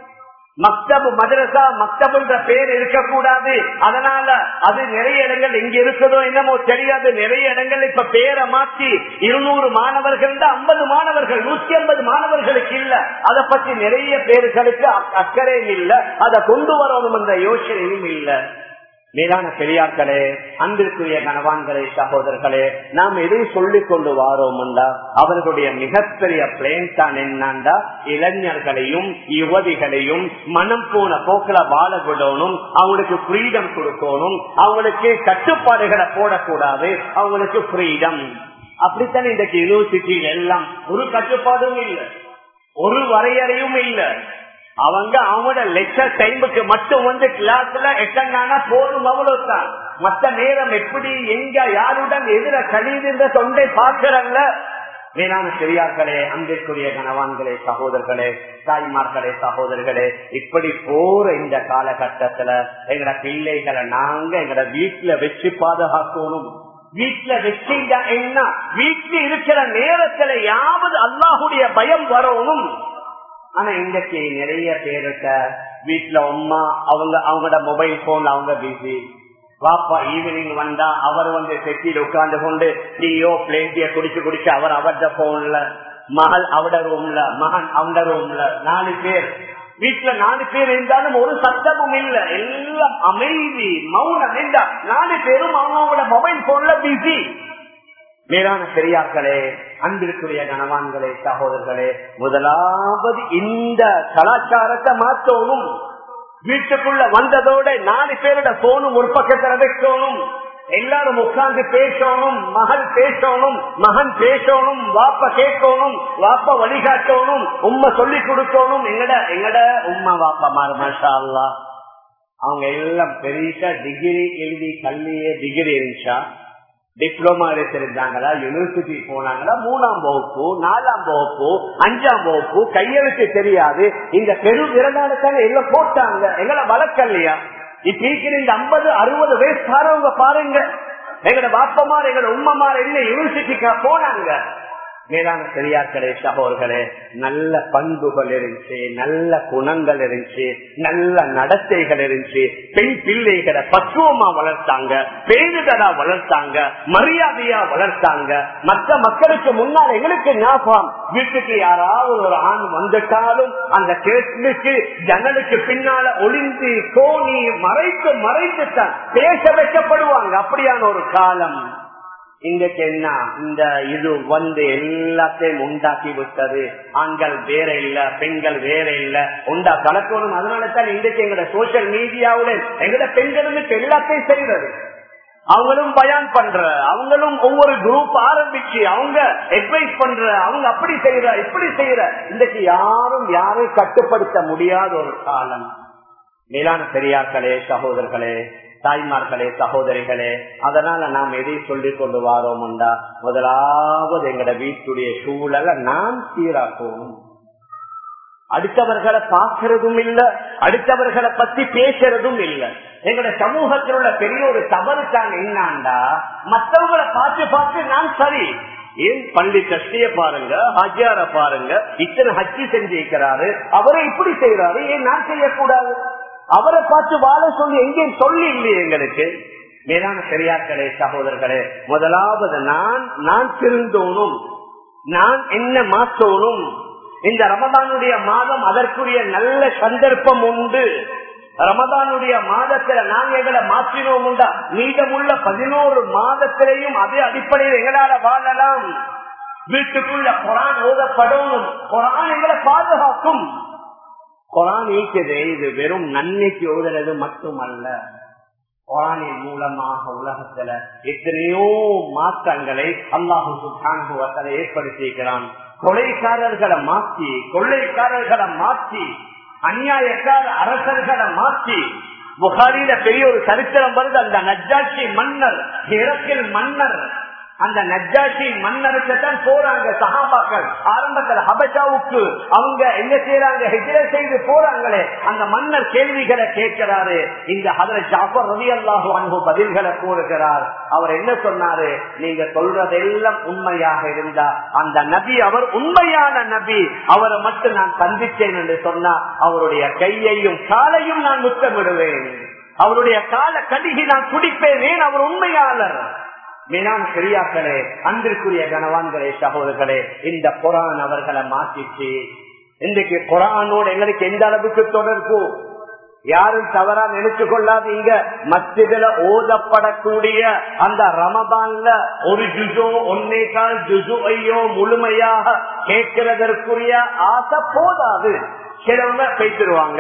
மக்தபு மதரசா மக்தபுன்ற பேர் இருக்கக்கூடாது. அதனால அது நிறைய இடங்கள் எங்க இருக்குதோ என்னமோ தெரியாது. நிறைய இடங்கள் இப்ப பேரை மாற்றி இருநூறு மாணவர்கள் ஐம்பது மாணவர்கள் நூத்தி ஐம்பது மாணவர்களுக்கு இல்ல. அதை பற்றி நிறைய பேர்களுக்கு அக்கறையும் இல்ல, அதை கொண்டு வரணும் என்ற யோசனையும் இல்ல. மேலான பெரியார்களே, அன்பிற்குரிய கணவான்களே, சகோதரர்களே, நாம் எதை சொல்லிக் கொண்டு வாரோம்டா அவர்களுடைய மிகப்பெரிய பிளேன் தான் என்னண்டா இளைஞர்களையும் யுவதிகளையும் மனம் போன போக்கில வாழ விடணும், அவங்களுக்கு ஃப்ரீடம் கொடுக்கணும், அவங்களுக்கு கட்டுப்பாடுகளை போடக்கூடாது, அவங்களுக்கு ஃப்ரீடம். அப்படித்தான் இன்றைக்கு யூனிவர்சிட்டியில் எல்லாம் ஒரு கட்டுப்பாடும் இல்லை, ஒரு வரையறையும் இல்லை. அவங்க அவங்களோட லெக்சர் டைமுக்கு மட்டும் வந்து கிளாஸ்ல எட்டன்னா போதும், அவ்வளவுதான். மற்ற நேரம் எப்படி எங்க யாருடன் எதிர கழிவுன்ற தொண்டை பார்க்கிறல்ல. மேலான பெரியார்களே, அன்பிற்குரிய கணவான்களே, சகோதரர்களே, தாய்மார்களே, சகோதரர்களே, இப்படி போற இந்த காலகட்டத்துல எங்கட பிள்ளைகளை நாங்க எங்கட வீட்டுல வச்சு பாதுகாக்கணும். வீட்டுல வச்சீங்க என்ன, வீட்டுல இருக்கிற நேரத்துல யாவது அல்லாஹுடைய பயம் வரணும். ஆனா இன்றைக்கு நிறைய பேருக்க வீட்டுல அம்மா அவங்க அவங்களோட மொபைல் போன்ல அவங்க பிஸி. பாப்பா ஈவினிங் வந்தா அவர் வந்து செட்டியில் உட்கார்ந்து கொண்டு டீயோ பிளேட்டிய குடிச்சு குடிச்சு அவர் அவட போன்ல, மகள் அவட ரூம்ல, மகன் அவட ரூம்ல, நாலு பேர் வீட்டுல நாலு பேர் இருந்தாலும் ஒரு சத்தமும் இல்ல, எல்லாம் அமைதி மௌனம் என்றா நாலு பேரும் அவங்களோட மொபைல் போன்ல பிஸி. மேலான பெரியார்களே, அன்பிற்குரிய கணவான்களே, சகோதரர்களே, முதலாவது இந்த கலாச்சாரத்தை மாற்றணும். வீட்டுக்குள்ள வந்ததோட நாலு பேரோட போனும் ஒரு பக்கத்துல வைக்கணும், எல்லாரும் உட்கார்ந்து பேசணும், மகள் பேசணும், மகன் பேசணும், வாப்ப கேட்கணும், வாப்ப வழிகாட்டணும், உம்மை சொல்லி கொடுக்கணும். எங்கட எங்கட உம்மா வாப்பா மாறு மாஷா அல்லாஹ் அவங்க எல்லாம் பெரிய டிகிரி எழுதி கல்வியே டிகிரி இருந்துச்சா, டிப்ளமா எடுத்திருந்தாங்களா, யூனிவர்சிட்டி போனாங்களா, மூணாம் வகுப்பு நாலாம் வகுப்பு அஞ்சாம் வகுப்பு கையெழுத்து தெரியாது, இந்த பெரு விரதானத்தான எல்லாம் போட்டாங்க. எங்களை வளர்க்கலையா? இப்ப இருக்கிற இந்த ஐம்பது அறுபது வயசுக்காரவங்க பாருங்க, எங்களோட பாப்பமார் எங்களோட உம்மமார் என்ன யூனிவர்சிட்டிக்கு போனாங்க. மேலான பெரியார்களே, சகோதரர்களே, நல்ல பண்புகள் இருந்துச்சு, நல்ல குணங்கள் இருந்துச்சு, நல்ல நடத்தைகள் இருந்துச்சு. பெண் பிள்ளைகளை பக்குவமா வளர்த்தாங்க, பேருதலா வளர்த்தாங்க, மரியாதையா வளர்த்தாங்க. மற்ற மக்களுக்கு முன்னால் எங்களுக்கு ஞாபகம், வீட்டுக்கு யாராவது ஒரு ஆண் வந்துட்டாலும் அந்த கேஸ்லுக்கு ஜன்னலுக்கு பின்னால ஒளிந்து கோணி மறைத்து மறைத்து தான் பேச வைக்கப்படுவாங்க. அப்படியான ஒரு காலம். இன்றைக்கு என்ன, இந்த இது வந்து எல்லாத்தையும் உண்டாக்கி விட்டது. ஆண்கள் வேற இல்ல, பெண்கள் வேற இல்ல, உண்டா கலக்கணும். அதனால தான் இன்றைக்கு எங்களோட சோசியல் மீடியாவுடன் எங்களோட பெண்களுக்கு எல்லாத்தையும் செய்யறது. அவங்களும் பயான் பண்ற, அவங்களும் ஒவ்வொரு குரூப் ஆரம்பிச்சு அவங்க அட்வைஸ் பண்ற, அவங்க அப்படி செய்யற இப்படி செய்யற. இன்றைக்கு யாரும் யாரும் கட்டுப்படுத்த முடியாத ஒரு காலம். மேலான பெரியார்களே, சகோதரர்களே, தாய்மார்களே, சகோதரிகளே, அதனால நாம் எதை சொல்லிக் கொண்டு வாரோம்டா முதலாவது எங்கட வீட்டுடைய சூழலை நாம் சீராக்கணும். அடுத்தவர்களை பார்க்கறதும் இல்ல, அடுத்தவர்களை பத்தி பேசுறதும் இல்ல. எங்கட சமூகத்தில் உள்ள பெரிய ஒரு தவறு தான் என்னாண்டா, மற்றவங்களை பார்த்து பார்த்து நான் சரி. ஏன் பள்ளி கஷ்டிய பாருங்க, ஹஜ்ஜார பாருங்க, இத்தனை ஹஜ்ஜி செஞ்சிருக்கிறாரு, அவரை இப்படி செய்யறாரு, ஏன் நான் செய்யக்கூடாது? அவரை பார்த்து வாழ சொல்லி எங்கேயும் சொல்லி இல்லையே எங்களுக்கு. மேலான பெரியார்களே, சகோதரர்களே, முதலாவது நான் நான் திருந்தோனும், நான் என்ன மாற்றோனும். இந்த ரமதானுடைய மாதம் அதற்குரிய நல்ல சந்தர்ப்பம் உண்டு. ரமதானுடைய மாதத்துல நாங்க எங்களை மாற்றினோம் உண்டா, மீதமுள்ள பதினோரு மாதத்திலையும் அதே அடிப்படையில் எங்களால வாழலாம். வீட்டுக்குள்ள குரான் ஓதப்படணும், குரான் எங்களை பாதுகாக்கும். குரான் இருக்குது, இது வெறும் நன்மைக்கு ஓதுறது மட்டுமல்ல, குரானின் மூலமாக உலகத்துல எத்தனையோ மாற்றங்களை அல்லாஹ் சுப்ஹானஹு வ தஆலா ஏற்படுத்தியிருக்கிறான். கொலைக்காரர்களை மாற்றி, கொள்ளைக்காரர்களை மாற்றி, அநியாயக்கார அரசர்களை மாற்றி. புகாரில பெரிய ஒரு சரித்திரம் வருது. அந்த நஜ்ஜாஷி மன்னர், ஹிரக்கில் மன்னர், அந்த நஜ்ஜாஷி மன்னருக்கு தான் போறாங்க சஹாபாக்கள். ஆரம்பத்தில் ஹபஷாவுக்கு அவங்க என்ன செய்யறாங்க, ஹிஜ்ரத் செய்து போறாங்களே. அந்த மன்னர் கேள்விகளை கேட்கிறாரு. இந்த ஹஜ்ரத் ஜாஃபர் ரலியல்லாஹு அன்ஹு பதில்களை கூறுகிறார். அவர் என்ன சொன்னாரு, நீங்க சொல்றதெல்லாம் உண்மையாக இருந்தா அந்த நபி அவர் உண்மையான நபி, அவரை மட்டும் நான் சந்தித்தேன் என்று சொன்னா அவருடைய கையையும் காலையும் நான் முத்தமிடுவேன், அவருடைய கால கடிகை நான் குடிப்பேன், அவர் உண்மையாளர். மேலான பெரியாக்களே, அன்பிற்குரிய கனவான்களே, சகோதரர்களே, இந்த குரான் அவர்களை மாற்றிச்சு. இன்றைக்கு குரானோடு எங்களுக்கு எந்த அளவுக்கு தொடர்பு, யாரும் தவறா நினைச்சு கொள்ளாதீங்க. மஸ்ஜிதுல ஓதப்படக்கூடிய அந்த ரமதான்ல ஒரு ஜுஜோ ஒன்னே கால் ஜுஜுவையோ முழுமையாக கேட்கிறதற்குரிய ஆசை போதாது. சிலவங்க பேசிடுவாங்க,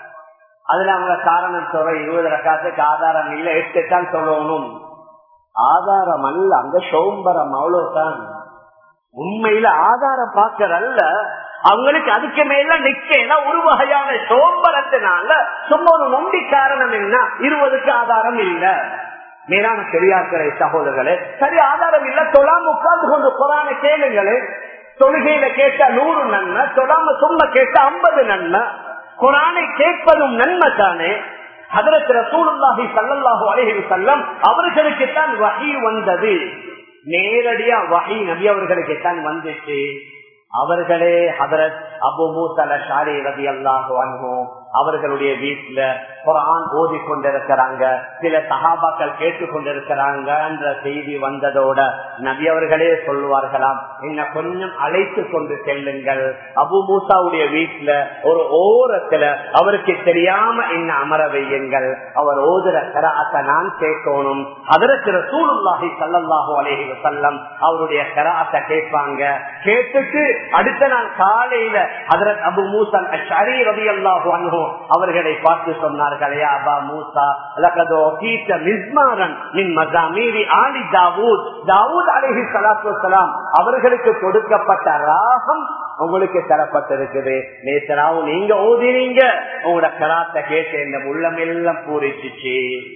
அதுல அவங்க காரணம் சொல்ற இருபது ரக்காத்துக்கு ஆதாரம் இல்லை, எட்டு தான் சொல்லணும். ஆதாரம் அல்ல, அந்த சோம்பரம் அவ்வளவுதான். உண்மையில ஆதாரம் பார்க்கறல்ல, அவங்களுக்கு அதுக்கு மேல நிக்க ஒரு வகையான சோம்பரத்தினால சும்மா ஒரு நொண்டி காரணம் என்ன, இருபதுக்கு ஆதாரம் இல்ல. மேலான பெரியார்களே, சகோதரர்களே, சரி ஆதாரம் இல்ல, தொழாம உட்கார்ந்து கொண்டு குரானை கேளுங்களே. தொழுகையில கேட்டா நூறு நன்மை, தொழாம சும்மா கேட்டா ஐம்பது நன்மை. குரானை கேட்பதும் நன்மை தானே. ஹஜ்ரத் ரசூலுல்லாஹி ஸல்லல்லாஹு அலைஹி வஸல்லம் அவர்களுக்கு தான் வஹீ வந்தது, நேரடியா வஹீ நபி அவர்களுக்கு தான் வந்துச்சு. அவர்களே ஹஜ்ரத் அபூ மூஸா அல்-அஷ்அரி ரலியல்லாஹு அன்ஹு அவர்களுடைய வீட்டுல குர்ஆன் ஓதி கொண்டிருக்கிறாங்க, சில சஹாபாக்கள் கேட்டுக் கொண்டிருக்கிறாங்க என்ற செய்தி வந்ததோட நபி அவர்களே சொல்லுவார்களாம், என்ன கொஞ்சம் அழைத்து கொண்டு செல்லுங்கள். அபூ மூஸாவுடைய வீட்டுல ஒரு ஓரத்துல அவருக்கு தெரியாம என்ன அமர வையுங்கள், அவர் ஓதுற கராஅத்தை நான் கேட்கணும். ஹஜ்ரத் ரசூலுல்லாஹி ஸல்லல்லாஹு அலைஹி வஸல்லம் அவருடைய கராஅத்தை கேட்பாங்க. கேட்டுட்டு அடுத்த நாள் காலையில ஹஜ்ரத் அபூ மூஸா அல்-அஷ்அரி ரலியல்லாஹு அன்ஹு அவர்களை பார்த்து சொன்னார்கள், யா அபா மூஸா லகத் உதீத மிஸ்மாரன் மின் மஸாமீரி ஆலி தாவூத். தாவூத் அலைஹி ஸலாத்து வஸலாம் அவர்களுக்கு கொடுக்கப்பட்ட ராகம் உங்களுக்கு தரப்பட்டிருக்குது. நேசராவும் நீங்க ஓதினீங்க, உங்களோட கராத்தை கேட்டு இந்த உள்ளம் எல்லாம் பூரிச்சிச்சு.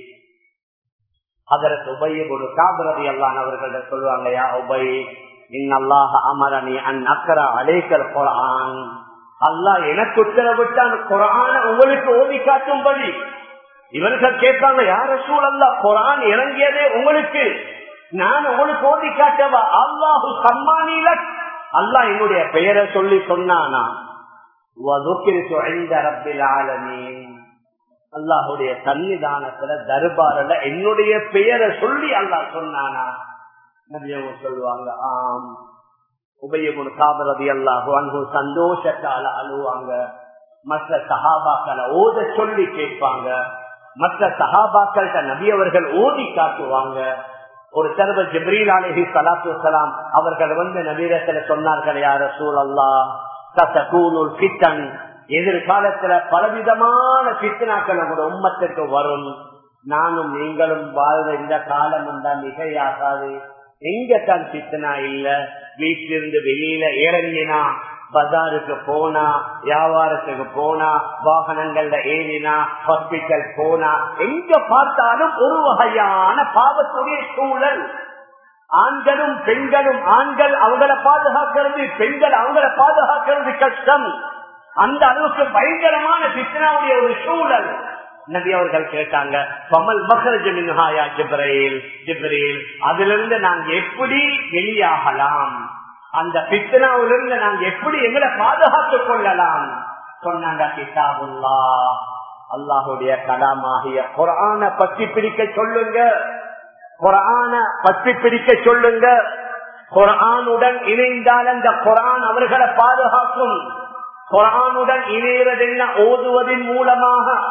ஹஜ்ரத் உபய் இப்னு கஅப் ரலியல்லாஹு அவர்கள் சொல்லுவாங்க, யா உபய் இன்னல்லாஹ அமரனி அன் அக்ரா அலைக்கல் குர்ஆன். அல்லாஹ் எனக்கு உத்தரவிட்டான் குர்ஆனை உங்களுக்கு ஓதி காட்டும்படி. இவர்கள் கேட்பாங்க, யா ரசூலல்லாஹ் குர்ஆன் இறங்கியதே உங்களுக்கு, நான் உங்களுக்கு ஓதி காட்டவா? அல்லாஹு சம்மானில, அல்லாஹ் என்னுடைய பெயரை சொல்லி சொன்னானா? வதுகிர்து இன்த ரப்பில் ஆலமீன், அல்லாஹ்வுடைய சன்னிதானத்துல தர்பார்ல என்னுடைய பெயரை சொல்லி அல்லாஹ் சொன்னானா? நபியவங்க சொல்லுவாங்க, ஆம். உபய் இப்னு கஅப் ரலியல்லாஹு அன்ஹு சந்தோஷத்தால அழுவாங்க. மற்ற சஹாபாக்களை ஓத சொல்லி கேட்பாங்க. மற்ற சஹாபாக்கள்கிட்ட நபி அவர்கள் ஓதி காட்டுவாங்க. ஒரு தடவை ஜிப்ரீல் அலைஹி ஸலாத்து வஸலாம் அவர்கள் வந்து நபியிடத்துல சொன்னார்கள், யா ரசூலல்லாஹ் ததகூனுல் ஃபித்ன், எதிர்காலத்துல பலவிதமான ஃபித்னாக்கள் நம்முடைய உம்மத்திற்கு வரும். நானும் நீங்களும் வாழ்ற இந்த காலம் தான் மிகையாகாது. எங்கத்தான் ஃபித்னா இல்ல? வீட்டிலிருந்து வெளியில இறங்கினா, பஜாருக்கு போனா, வியாபாரத்துக்கு போனா, வாகனங்கள்ல ஏறினா, ஹாஸ்பிட்டல் போனா, எங்க பார்த்தாலும் ஒரு வகையான பாவத்துடைய சூழல். ஆண்களும் பெண்களும், ஆண்கள் அவங்களை பாதுகாக்கிறது, பெண்கள் அவங்களை பாதுகாக்கிறது கஷ்டம். அந்த அளவுக்கு பயங்கரமான ஃபித்னாவுடைய ஒரு சூழல். நபி அவர்கள் கேட்டாங்க, பமல் மஹ்ரஜ் மின்ஹா யா ஜிப்ரீல், ஜிப்ரீல் அதிலிருந்து நாங்க எப்படி வெளியாகலாம், அந்த ஃபித்னாவிலிருந்து நாங்க எப்படி எங்களை பாதுகாத்துக் கொள்ளலாம்? சொன்னாங்க, கிதாபுல்லாஹ், அல்லாஹ்வுடைய கலாமாகிய குர்ஆனை பற்றி பிடிக்க சொல்லுங்க, குர்ஆனை பற்றி பிடிக்க சொல்லுங்க. குர்ஆனுடன் இணைந்தால் அந்த குர்ஆன் அவர்களை பாதுகாக்கும். குர்ஆனுடன் இணைகிறது என்ன? ஓதுவதன் மூலமாக.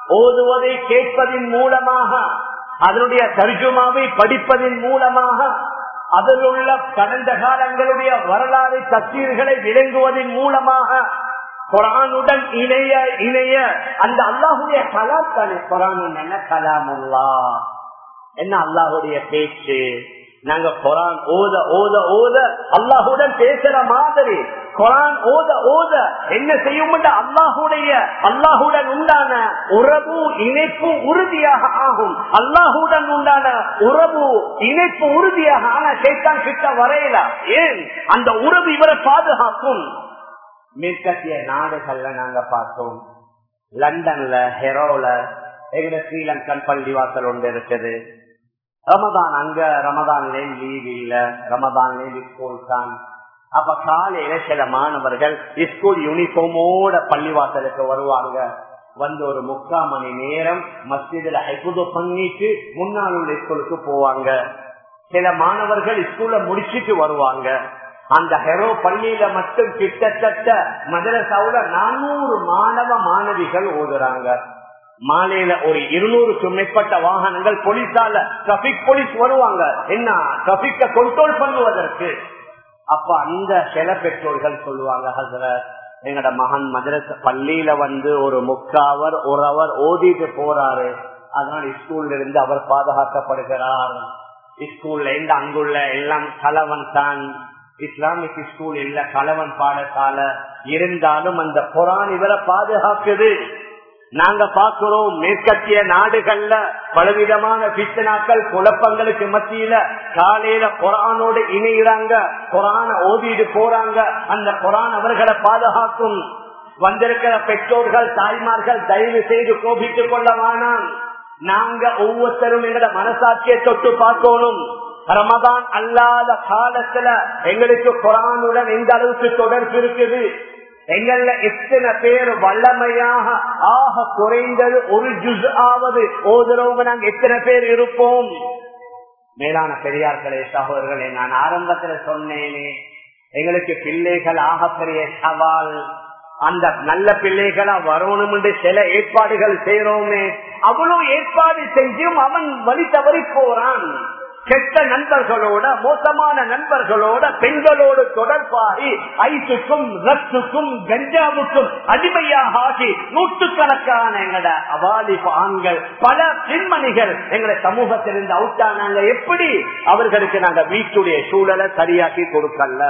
ஓதுவதை கேட்பதின் மூலமாக, அதனுடைய தர்ஜுமாவை படிப்பதின் மூலமாக, அதில் உள்ள கடந்த காலங்களுடைய வரலாறு தஃசீர்களை விளங்குவதன் மூலமாக, குர்ஆனுடன் இணைய இணைய அந்த அல்லாஹுடைய கலாத்தானே குர்ஆன் என்ன கலாமுல்லாஹ், என்ன அல்லாஹுடைய பேச்சு. நாங்க குர்ஆன் ஓத ஓத ஓத அல்லாஹுடன் பேசுற மாதிரி குர்ஆன் ஓத ஓத என்ன செய்யும்? அல்லாஹுடைய அல்லாஹுடன் உண்டான உறவு இணைப்பு உறுதியாக ஆகும். அல்லாஹுடன் உண்டான உறவு இணைப்பு உறுதியாக. ஆனா ஷைத்தான் கிட்ட வரையல. ஏன்? அந்த உறவு இவரை பாதுகாக்கும். மேற்கத்திய நாடுகள்ல நாங்க பார்த்தோம். லண்டன்ல ஹெரோல எங்க ஸ்ரீலங்கன் பள்ளிவாசல் ஒன்று இருக்குது. ரமதான் அங்க ரமதான்லேயும் லீவ் இல்ல, ரமதான்லேயும் ஸ்கூல் தான். அப்ப காலையில சில மாணவர்கள் ஸ்கூல் யூனிஃபார்மோட பள்ளிவாசலுக்கு வருவாங்க. வந்து ஒரு முக்கால் மணி நேரம் மஸ்ஜிதுல ஹிஃப்து பண்ணிட்டு முன்னாள் உள்ள ஸ்கூலுக்கு போவாங்க. சில மாணவர்கள் ஸ்கூல்ல முடிச்சிட்டு வருவாங்க. அந்த ஹெரோ பள்ளியில மட்டும் கிட்டத்தட்ட மதரசாவுல நானூறு மாணவ மாணவிகள் ஓதுறாங்க. மாலையில ஒரு இருநூறுக்கும் மேற்பட்ட வாகனங்கள் போலீஸால டிராபிக் போலீஸ் வருவாங்க. என்ன டிராபிக்க கண்ட்ரோல் பண்ணுவதற்கு. அப்ப அந்த சில பெற்றோர்கள் சொல்லுவாங்க, ஹஸ்ரத் எங்கட மகன் மதரச பள்ளியில வந்து ஒரு முக்காவர் ஒரு அவர் ஓதிட்டு போறாரு, அதனால ஸ்கூல்ல இருந்து அவர் பாதுகாக்கப்படுகிறார். ஸ்கூல்ல இருந்து அங்குள்ள எல்லாம் கலவன் தான். இஸ்லாமிக் ஸ்கூல் இல்ல, கலவன் பாடசாலை இருந்தாலும் அந்த குர்ஆன் இவரை பாதுகாக்குது. நாங்க பாக்குறோம் மேற்கத்திய நாடுகள்ல பலவிதமான பித்தனாக்கள் குழப்பங்களுக்கு மத்தியில காலையில குர்ஆனோடு இணைகிறாங்க, குர்ஆன ஓதிட்டு போறாங்க. அந்த குர்ஆன் அவர்களை பாதுகாக்கும். வந்திருக்கிற பெற்றோர்கள் தாய்மார்கள் தயவு செய்து கோபித்துக் கொள்ள வேணாம். நாங்க ஒவ்வொருத்தரும் எங்களோட மனசாட்சியை தொட்டு பார்க்கணும். ரமதான் அல்லாத காலத்துல எங்களுக்கு குர்ஆனுடன் எந்த அளவுக்கு தொடர்பு இருக்குது? எங்கள எத்தனை பேர் வல்லமையாக ஆக குறைந்தது ஒரு ஜுஸ் ஆவது ஓதுறவங்க நாங்க எத்தனை பேர் இருப்போம்? மேலான பெரியார்களே சகோதரர்களே, நான் ஆரம்பத்துல சொன்னேனே, எங்களுக்கு பிள்ளைகள் ஆகப்பெரிய சவால். அந்த நல்ல பிள்ளைகளா வரணும் என்று சில ஏற்பாடுகள் செய்யறோமே, அவ்வளவு ஏற்பாடு செஞ்சும் அவன் வழி தவறி போறான். கெட்ட நண்பர்களோட, மோசமான நண்பர்களோட, பெண்களோடு தொடர்பாகி ஐசுக்கும் ரத்துக்கும் கஞ்சாவுக்கும் அடிமையாக ஆகி நூற்றுக்கணக்கான எங்கட அவாலிப ஆண்கள், பல பெண்மணிகள் எங்களை சமூகத்திலிருந்து அவுட்டானாங்க. எப்படி அவர்களுக்கு நாங்க வீட்டுடைய சூழலை சரியாக்கி கொடுக்கல,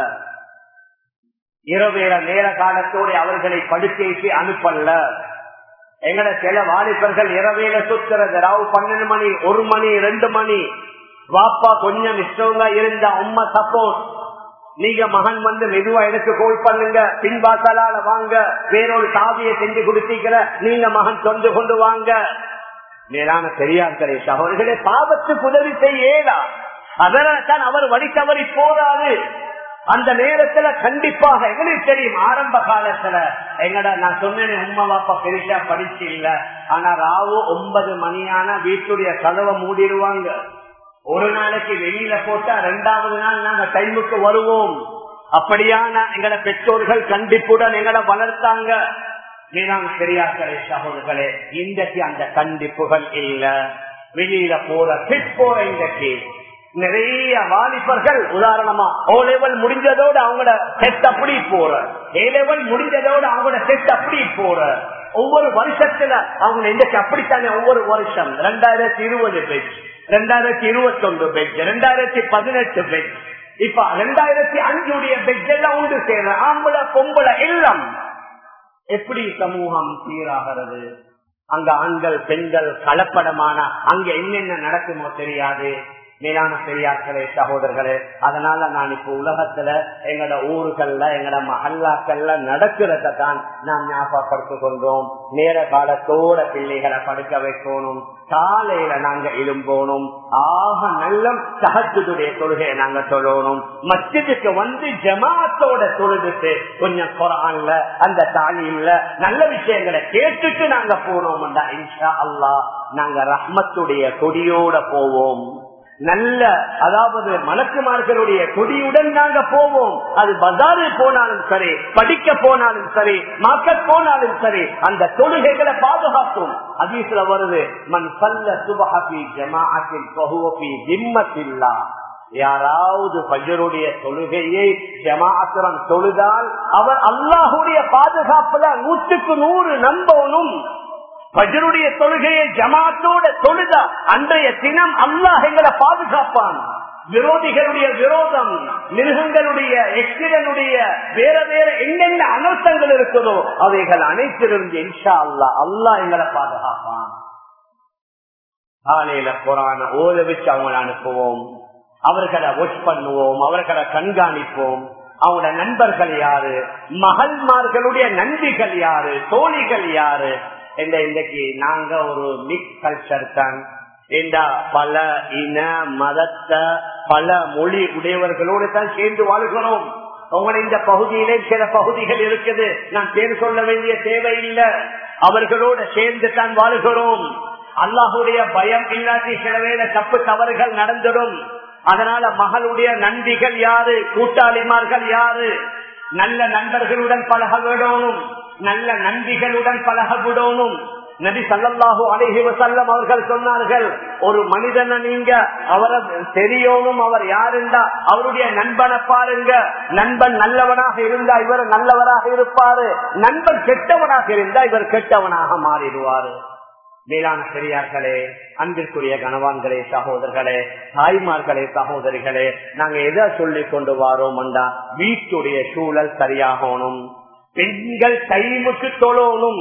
இரவேற நேர காலத்தோடு அவர்களை படுக்கைக்கு அனுப்பல. எங்கட சில வாலிபர்கள் இரவேல சுத்துறது, ராவு பன்னெண்டு மணி ஒரு மணி ரெண்டு மணி. வாப்பா கொஞ்சம் இஷ்டவங்க இருந்தா உம்மா சப்போர்ட், நீங்க மகன் வந்து மெதுவா எனக்கு கோல் பண்ணுங்க, பின்வாசலால வாங்க, வேறொரு சாவியை செஞ்சு கொடுத்தீங்கிற நீங்க மகன் தொண்டு கொண்டு வாங்க. மேலான பெரியார்களே சகோதரர்களே, பாவத்துக்கு உதவி செய்யலா, அதனால்தான் அவர் வழி தவறி போறாரு. அந்த நேரத்துல கண்டிப்பாக எங்களுக்கு தெரியும், ஆரம்ப காலத்துல எங்கட நான் சொன்னேன் உம்மா வாப்பா பெருசா படிச்சு இல்ல, ஆனா ராவு ஒன்பது மணியான வீட்டுடைய கதவை மூடிடுவாங்க. ஒரு நாளைக்கு வெளியில போட்டா ரெண்டாவது நாள் நாங்க டைமுக்கு வருவோம். அப்படியான எங்கட பெற்றோர்கள் கண்டிப்புடன் எங்களை வளர்த்தாங்க. மேலான பெரியார்களே சகோதரர்களே, இன்றைக்கு அந்த கண்டிப்புகள் இல்ல. வெளியில போற பிட் போற இன்றைக்கு நிறைய வாலிபர்கள், உதாரணமா ஓ லெவல் முடிஞ்சதோடு அவங்களோட செட் அப்படி போற, ஏ லெவல் முடிஞ்சதோடு அவங்களோட செட் அப்படி போற. ஒவ்வொரு வருஷத்துல அவங்க இன்றைக்கு அப்படித்தானே, ஒவ்வொரு வருஷம் ரெண்டாயிரத்தி இருபது பெச், ரெண்டாயிரத்தி இருபத்தி ஒன்று பெச், ரெண்டாயிரத்தி பதினெட்டு பெச், இப்ப ரெண்டாயிரத்தி அஞ்சுடைய பெச் எல்லாம் உண்டு சேர ஆம்பளை பொம்பளை எல்லாம். எப்படி சமூகம் சீராகிறது? அங்க ஆண்கள் பெண்கள் கலப்படமான, அங்க என்னென்ன நடக்குமோ தெரியாது. மேலான பெரியார்களே சகோதரர்களே, அதனால நான் இப்ப உலகத்துல எங்கட ஊர்கள்ல எங்கட மஹல்லாக்கள்ல நடக்கிறத தான் நாம் ஞாபகப்படுத்திக் கொண்டோம். நேர காலத்தோட பிள்ளைகளை படுக்க வைக்கணும், காலையில நாங்க எழும்போனும், ஆக நல்ல தஹஜ்ஜுடைய தொழுகையை நாங்க தொழணும். மஸ்ஜிதுக்கு வந்து ஜமாத்தோட தொழுதுட்டு கொஞ்சம் குர்ஆன்ல அந்த தாலீம்ல நல்ல விஷயங்களை கேட்டுட்டு நாங்க போனோம்டா இன்ஷா அல்லாஹ் நாங்க ரஹ்மத்துடைய கொடியோட போவோம். நல்ல அதாவது மலக்குமார்களுடைய கொடியுடன் நாங்க போவோம். அது பஜாரில் போனாலும் சரி, படிக்க போனாலும் சரி, மார்க்கெட் போனாலும் சரி, அந்த தொழுகைகளை பாதுகாக்கும். ஹதீஸ்ல வருது, மன் ஸல்ல சுப்ஹ ஃபீ ஜமாஅத்தின் ஃபஹுவ ஃபீ திம்மத்தில்லாஹ். யாராவது ஃபஜ்ருடைய தொழுகையை ஜமாஅத்துடன் தொழுதால் அவர் அல்லாஹ்வுடைய பாதுகாப்புல நூற்றுக்கு நூறு நம்பணும். ஃபஜ்ருடைய தொழுகையை ஜமாஅத்தோட தொழுதா அன்றைய தினம் அல்லாஹ் எங்களை பாதுகாப்பான். விரோதிகளுடைய விரோதம், மிருகங்களுடைய எக்ஸிடனுடைய வேற வேற என்னென்ன அனர்த்தங்கள் இருக்குதோ அவைகள் அனைத்திலிருந்து இன்ஷா அல்லாஹ் அல்லாஹ் எங்களை பாதுகாப்பான். காலையில குர்ஆன ஓத வச்சு அவங்களை அனுப்புவோம், அவர்களை வாட்ச் பண்ணுவோம், அவர்களை கண்காணிப்போம். அவங்களோட நண்பர்கள் யாரு, மகள்மார்களுடைய நண்பிகள் யாரு, தோழிகள் யாரு. இன்றைக்கு நாங்க ஒரு மிக்ஸ் கல்ச்சர் தான். பல இன மதத்தை பல மொழி உடையவர்களோடு தான் சேர்ந்து வாழ்கிறோம். உங்களை இந்த பகுதியிலே சில பகுதிகள் இருக்குது, நான் பேர் சொல்ல வேண்டிய தேவையில்லை. அவர்களோடு சேர்ந்து தான் வாழ்கிறோம். அல்லாஹுடைய பயம் இல்லாத சில வேளை தப்பு தவறுகள் நடந்துடும். அதனால மகளுடைய நண்பிகள் யாரு, கூட்டாளிமார்கள் யாரு, நல்ல நண்பர்களுடன் பழக விடணும், நல்ல நண்பிகளுடன் பழக விடணும். நபி ஸல்லல்லாஹு அலைஹி வஸல்லம் அவர்கள் சொன்னார்கள், ஒரு மனிதனை நீங்க அவரை தெரியணும், அவர் யாருண்டா அவருடைய நண்பனை பாருங்க. நண்பன் நல்லவனாக இருந்தா இவர் நல்லவராக இருப்பாரு, நண்பன் கெட்டவனாக இருந்தா இவர் கெட்டவனாக மாறிடுவாரு. மேலான பெரியார்களே, அன்பிற்குரிய கணவான்களே, சகோதரர்களே, தாய்மார்களே, சகோதரிகளே, நாங்க எதை சொல்லிக் கொண்டு வாரோம்டா வீட்டுடைய சூழல் சரியாகணும். பெண்கள் டைமுக்கு தொழணும்,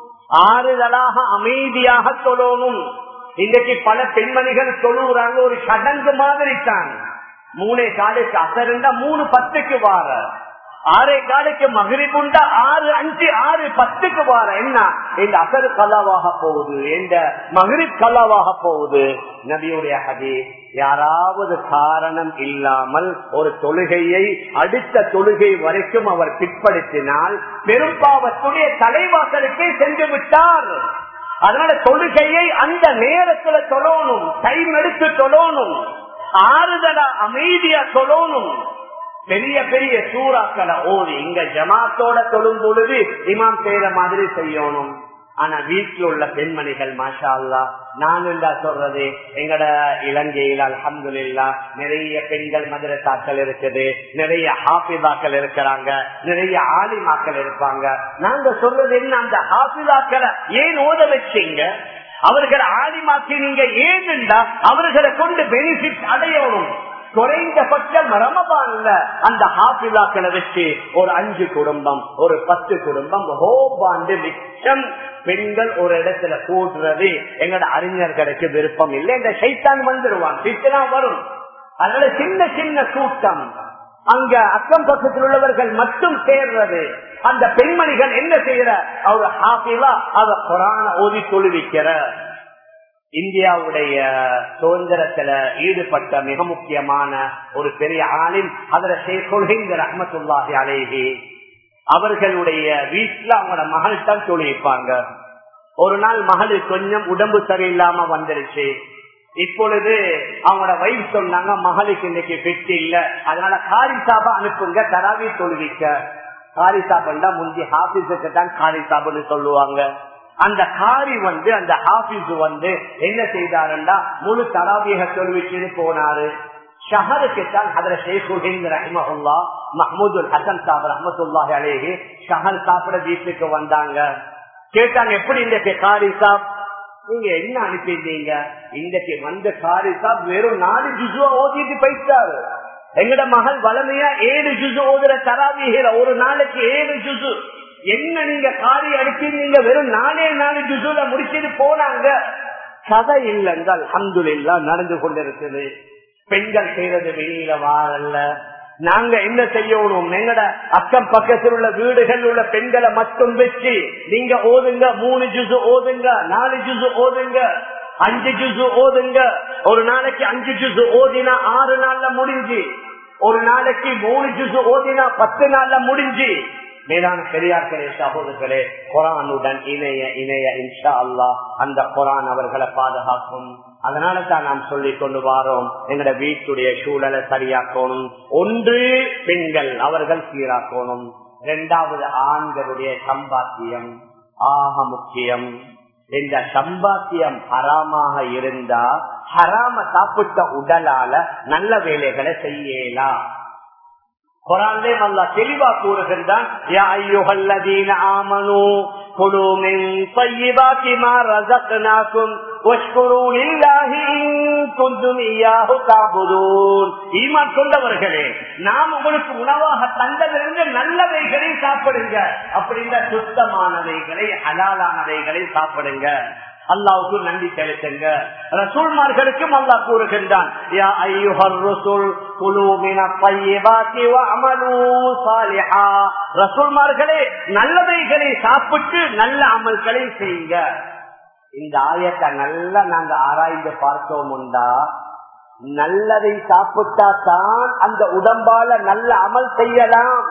ஆறுதலாக அமைதியாக தொழணும். இன்றைக்கு பல பெண்மணிகள் தொழுறாங்க ஒரு சடங்கு மாதிரி தான். மூணே காலுக்கு அசருந்தா மூணு பத்துக்கு வார, ஆறே காலுக்கு மகரிபுண்டா ஆறு அஞ்சு ஆறு பத்துக்கு வார. என்ன இந்த அசரு கலாவாக போகுது, இந்த மகரிப் கலாவாக போகுது. நபியுடைய ஹதீஸ், யாராவது காரணம் இல்லாமல் ஒரு தொழுகையை அடுத்த தொழுகை வரைக்கும் அவர் பிற்படுத்தினால் பெரும்பாவத்துடைய தலைவாசலுக்கே சென்று விட்டார். அதனால தொழுகையை அந்த நேரத்துல தொழணும், டைம் எடுத்து தொழணும், ஆறுதலா அமைதியா தொழணும். பெரிய பெரிய சூறாக்களை ஓடி இங்க ஜமாத்தோட தொழும் பொழுது இமாம் செய்யற மாதிரி செய்யணும். ஆனா வீட்டில் உள்ள பெண்மணிகள் மாஷா அல்லாஹ், நான் என்ன சொல்றது, எங்கட இலங்கையில் அல்ஹம்துலில்லாஹ் நிறைய பெண்கள் மதரசாக்கள் இருக்குது, நிறைய ஹாஃபிதாக்கள் இருக்கிறாங்க, நிறைய ஆலிமாக்கள் இருப்பாங்க. நாங்க சொல்றது என்ன, அந்த ஹாஃபிதாக்களை ஏன் ஓத வச்சீங்க, அவர்கள் ஆலிமாக்கி நீங்க ஏன்டா அவர்களை கொண்டு பெனிஃபிட் அடையணும். குறைந்தபட்சம் ரமபான்ல அந்த ஹாஃபிதாக்களை வச்சு ஒரு அஞ்சு குடும்பம் ஒரு பத்து குடும்பம் ஹோபாண்டு மிச்சம் பெண்கள் ஒரு இடத்துல கூடுறது எங்கட அறிஞர்களுக்கு விருப்பம் இல்லை. இந்த சைத்தான் வந்துடுவான், பித்தனா வரும். அதனால சின்ன சின்ன கூட்டம் அங்க அக்கம் பக்கத்தில் உள்ளவர்கள் மட்டும் சேர்றது. அந்த பெண்மணிகள் என்ன செய்யற, அவர் ஹாஃபிலா அவ குரான ஓதி தொழுவிக்கிற. இந்தியாவுடைய சுதந்திரத்துல ஈடுபட்ட மிக முக்கியமான ஒரு பெரிய ஆலிம் ஹதரத் ஷேகுல் ஹிந்த் ரஹ்மத்துல்லாஹி அலைஹி, அவர்களுடைய வீட்டுல அவங்களோட மகள் தான் தொழிப்பாங்க. ஒரு நாள் மகளுக்கு கொஞ்சம் உடம்பு சரியில்லாம வந்துருச்சு. இப்பொழுது அவங்களோட வைஃப் சொன்னாங்க, மகளுக்கு இன்னைக்கு பெட்டி இல்ல, அதனால காரி சாபா அனுப்புங்க தராவி தொழுவிக்க. காரி சாபா முந்தி ஹாபிஸுக்கு தான் காரி சாபுன்னு சொல்லுவாங்க. அந்த காரி வந்து அந்த ஹாபிஸ் வந்து என்ன செய்தாருன்னா முழு தராவிய தொழுவிச்சுன்னு போனாரு. ஷஹருக்கு தான் ஹதரத் ஷேகுல் ஹிந்த் ரஹ்மத்துல்லாஹ் மஹ்மூதுல் ஹசன் சாப் ரஹ்மத்துல்லாஹி அலைஹி ஷஹர் சாப்பிட வீட்டுக்கு வந்தாங்க. கேட்டாங்க, எப்படி இன்றைக்கு காரி சாப் நீங்க என்ன அனுப்பிட்டீங்க? இன்றைக்கு வந்த காரி சாப் வெறும் நாலு ஜுசுவா ஓதிட்டு போயிட்டாரு. எங்கட மகள் வளமையா ஏழு ஜுசு ஓதுற தராவியில ஒரு நாளைக்கு ஏழு ஜுசு. என்ன நீங்க காரி அனுப்பிங்க, வெறும் நாலே நாலு ஜுசுல முடிச்சுட்டு போனாங்க. கதை இல்லைங்க அல்ஹம்துலில்லாஹ் நடந்து கொண்டிருக்குது. பெண்கள் செய்யறது வெளியில வாரல்ல. நாங்க என்ன செய்யணும், எங்கட அக்கம் பக்கத்தில் உள்ள வீடுகள் உள்ள பெண்களை மட்டும் வச்சு நீங்க ஓதுங்க, மூணு ஜுசு ஓதுங்க, நாலு ஜுசு ஓதுங்க, அஞ்சு ஜுசு ஓதுங்க. ஒரு நாளைக்கு அஞ்சு ஜுசு ஓதினா ஆறு நாள்ல முடிஞ்சு, ஒரு நாளைக்கு மூணு ஜுசு ஓதினா பத்து நாள்ல முடிஞ்சு. மேலான பெரியார்களே, சகோதரர்களே, குரானுடன் இணைய இணைய இன்ஷா அல்லாஹ் அந்த குரான் அவர்களை பாதுகாக்கும். அதனால தான் நாம் சொல்லிக் கொண்டு வாரோம், எங்கட வீட்டுடைய சூழலை சரியாக்கணும். ஒன்று பெண்கள் அவர்கள் சீராக்கணும். இரண்டாவது ஆண்களுடைய சம்பாத்தியம் ஆக முக்கியம். இந்த சம்பாத்தியம் ஹராமாக இருந்தா ஹராம சாப்பிட்ட உடலால நல்ல வேலைகளை செய்யலாம். குர்ஆனிலே அல்லாஹ் தெளிவா கூறுகின்றான், யா அய்யுஹல்லதீன ஆமனூ குலூ மின் த்ய்யிபாத்தி மா ரஸக்னாகும் வஷ்குரூ லில்லாஹி இன் குன்தும் இய்யாஹு தஅபுதூன். ஈமான் கொண்டவர்களே, நாம் உங்களுக்கு உணவாக தந்ததிலிருந்து நல்லவைகளை சாப்பிடுங்க. அப்படின்ற சுத்தமானவைகளை ஹலாலானவைகளை சாப்பிடுங்க. அல்லாஹ்வுக்கு நன்றி செலுத்துங்க. ரசூல்மார்களுக்கும் அல்லாஹ் கூறுகின்றான், யா அய்யுஹர் ரசூல் குலூ மினத் த்ய்யிபாத்தி வஅமலூ ஸாலிஹா. ரசூல்மார்களே, நல்லவைகளை சாப்பிட்டு நல்ல அமல்களை செய்யுங்க. இந்த ஆயத்தை நல்லா நாங்க ஆராய்ந்து பார்த்தோம்டா, நல்லதை சாப்பிட்டா தான் அந்த உடம்பால நல்ல அமல் செய்யலாம்.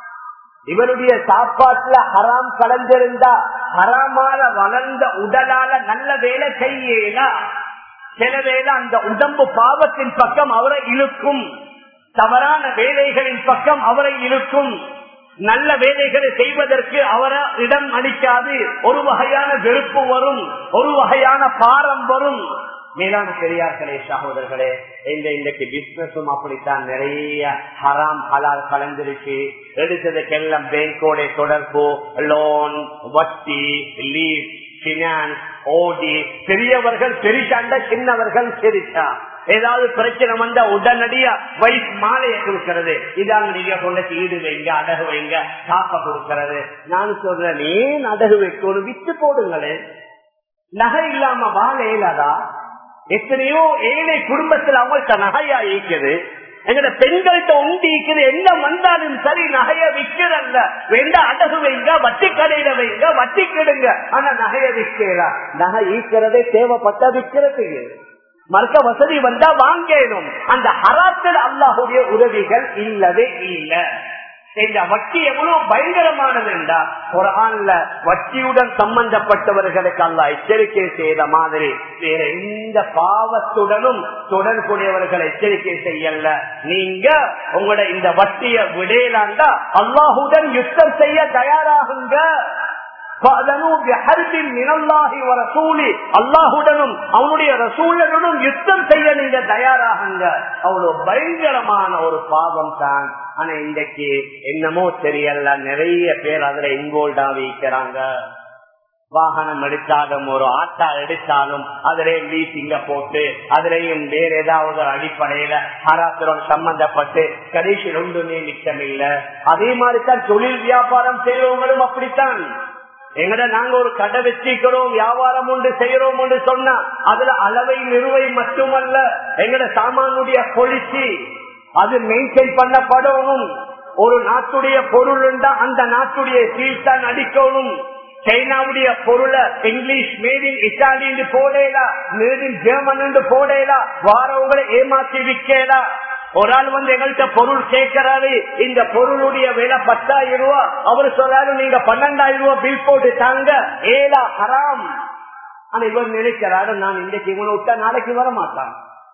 இவருடைய சாப்பாட்டுல ஹராம் கலந்திருந்தா ஹராமால வளர்ந்த உடலால நல்ல வேலை செய்யலாம். சில வேலை அந்த உடம்பு பாவத்தின் பக்கம் அவரை இழுக்கும், தவறான வேலைகளின் பக்கம் அவரை இழுக்கும். நல்ல வேலைகளை செய்வதற்கு அவரை இடம் அளிக்காது. ஒரு வகையான வெறுப்பு வரும், ஒரு வகையான பாரம் வரும். மேலான பெரியார்களே, சகோதரர்களே, இந்த இன்றைக்கு பிசினஸும் அப்படித்தான். நிறைய ஹராம் ஹலால் கலந்துருச்சு. எடுத்ததுக்கெல்லாம் பேங்கோட தொடர்பு, லோன், வட்டி, லீஸ், பினான்ஸ், ஓடி. பெரியவர்கள் பெரிசாண்ட, சின்னவர்கள் பெரிசா. ஏதாவது பிரச்சனை வந்தா உடனடியா வைஸ் மாலையை கொடுக்கிறது. இதாங்க நீங்க கொண்டு ஈடு வைங்க, அடகு வைங்க, காப்ப கொடுக்கிறது. நான் சொல்றேன், ஏன் அடகு வைக்கணும்? விட்டு போடுங்களே. நகை இல்லாம வாழ இயலாதா? எத்தனையோ ஏழை குடும்பத்தில் அவங்கள்ட்ட நகையா ஈக்குது. எங்கட பெண்கள்கிட்ட உண்டு ஈக்குது. என்ன வந்தாலும் சரி, நகைய விற்கிறல்ல. வேண்டா அடகு வைங்க, வட்டி கடையில வைங்க, வட்டி கெடுங்க. ஆனா நகைய விற்கிறா. நகை ஈக்கிறதே தேவைப்பட்டா விற்கிறதுக்கு. மறுக்க வசதி வந்தா வாங்கணும். அந்த ஹராத்தில் அல்லாஹுடைய உதவிகள் இல்லவே இல்லை. இந்த வட்டி எவ்வளவு பயங்கரமானது என்றா, குர்ஆன்ல வட்டியுடன் சம்பந்தப்பட்டவர்களுக்கு அல்லாஹ் எச்சரிக்கை செய்த மாதிரி வேற எந்த பாவத்துடனும் தொடர்புடையவர்கள் எச்சரிக்கை செய்யல. நீங்க உங்களோட இந்த வட்டியை விடையலாண்டா அல்லாஹுடன் யுத்தம் செய்ய தயாராகுங்க. அல்லாஹுடனும் அவனுடைய ரசூலுடனும் யுத்தம் செய்ய நீங்க தயாராகுங்க. அவ்வளவு பயங்கரமான ஒரு பாவம் தான். ஆனா இன்றைக்கு என்னமோ தெரியல, நிறைய பேர் அதுல இன்வால்வ் ஆகிக்கிறாங்க. வாகனம் எடுத்தாலும், ஒரு ஆட்டா எடுத்தாலும் அதிலே லீசிங்க போட்டு, அதிலேயும் வேற ஏதாவது ஒரு அடிப்படையில ஹராத்துடன் சம்பந்தப்பட்டு கடைசியில் ஒன்றுமே நிச்சயமில்ல. அதே மாதிரிதான் தொழில் வியாபாரம் செய்யறவங்களும் அப்படித்தான். எங்கட நாங்க ஒரு கடை வச்சிக்கிறோம், வியாபாரம் ஒன்று செய்யறோம் என்று சொன்னா அதுல அளவை நிறுவை மட்டுமல்ல, எங்கட சாமானுடைய பொலிசி அது மெயின்டைன் பண்ணப்படணும். ஒரு நாட்டுடைய பொருள் இருந்தா அந்த நாட்டுடைய சீல் தான் அடிக்கணும். சைனாவுடைய பொருளை இங்கிலீஷ் மேட் இன் இட்டாலி போடலா, மேட் இன் ஜெர்மன் போடலா, வாரவங்களை ஏமாற்றி விற்கலா. ஒரு ஆள் வந்து எங்கள்கிட்ட பொருள் கேட்கிறாரு, இந்த பொருளுடைய விலை பத்தாயிரம் ரூபாய், அவரு சொல்றாரு நீங்க பன்னெண்டாயிரம் ரூபாய் பில் போட்டு தாங்க, ஏலா ஹராம். ஆனா இவர் நினைக்கிறாரு, நான் இன்றைக்கு இவனை விட்டா நாளைக்கு வர மாட்டான்.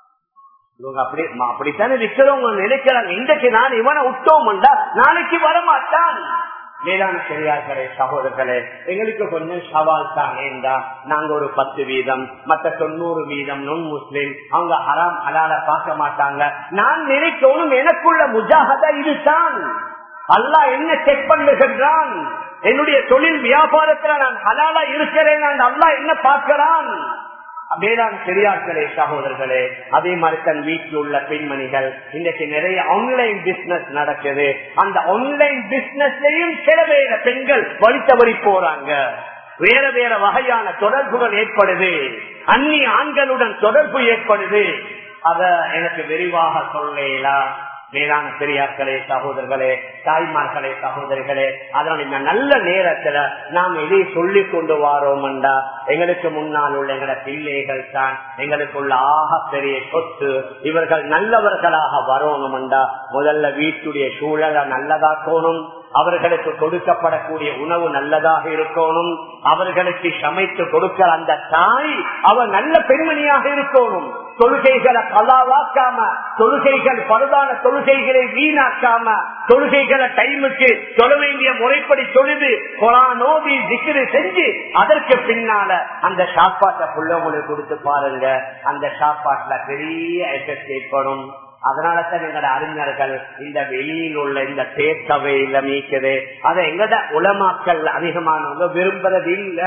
இவங்க அப்படி அப்படித்தானே விற்கிறவங்க நினைக்கிறாங்க, இன்றைக்கு நான் இவனை விட்டோம்டா நாளைக்கு வரமாட்டான். மேலான பெரியார்களே, சகோதரர்களே, எங்களுக்கு கொஞ்சம் சவால் தான். ஏண்டா நாங்க ஒரு பத்து வீதம், மற்ற தொண்ணூறு வீதம் நுண் முஸ்லிம், அவங்க ஹராம் ஹலால பார்க்க மாட்டாங்க. நான் நினைக்கணும் எனக்குள்ள முஜாஹதா இதுதான். அல்லாஹ் என்ன செக் பண்ணுகின்றான்? என்னுடைய தொழில் வியாபாரத்துல நான் ஹலாலா இருக்கிறேன், அல்லாஹ் என்ன பார்க்கிறான்? வேளாண் பெரியார்களே, சகோதரர்களே, அதே மாதிரி தன் வீட்டில் உள்ள பெண்மணிகள் இன்னைக்கு நிறைய ஆன்லைன் பிசினஸ் நடக்குது. அந்த ஆன்லைன் பிசினஸ்லயும் சில வேற பெண்கள் வழி தவறி போறாங்க. வேற வேற வகையான தொடர்புகள் ஏற்படுது, அந்நிய ஆண்களுடன் தொடர்பு ஏற்படுது. அத எனக்கு விரிவாக சொல்லலாம். வேளாண் பெரியார்களே, சகோதரர்களே, தாய்மார்களே, சகோதரிகளே, அதனால இந்த நல்ல நேரத்துல நாம் எதை சொல்லிக் கொண்டு வாரோம்டா, எங்களுக்கு முன்னால் உள்ள எங்களோட பிள்ளைகள் தான் எங்களுக்குள்ள ஆக பெரிய சொத்து. இவர்கள் நல்லவர்களாக வரணும்டா முதல்ல வீட்டுடைய சூழலை நல்லதாக்கணும். அவர்களுக்கு கொடுக்கப்படக்கூடிய உணவு நல்லதாக இருக்கணும். அவர்களுக்கு சமைத்து கொடுக்கிற அந்த தாய் அவர் நல்ல பெண்மணியாக இருக்கணும். தொழுகைகளை கலாவாக்காம, தொழுகைகள் பரதான தொழுகைகளை வீணாக்காம, தொழுகைகளை டைமுக்கு தொழ வேண்டிய முறைப்படி தொழுது குர்ஆனோதி திக்ர் செஞ்சு அதற்கு பின்னால அந்த சாப்பாட்டை புள்ளவங்களுக்கு கொடுத்து பாருங்க. அந்த சாப்பாட்டுல பெரிய எஃபெக்ட் ஏற்படும். அதனாலதான் எங்கட அறிஞர்கள் இந்த வெளியில் உள்ள இந்த டேக்அவேல மீக்குது அதை எங்கட உலமாக்கள் அதிகமானவங்க விரும்புறது இல்ல.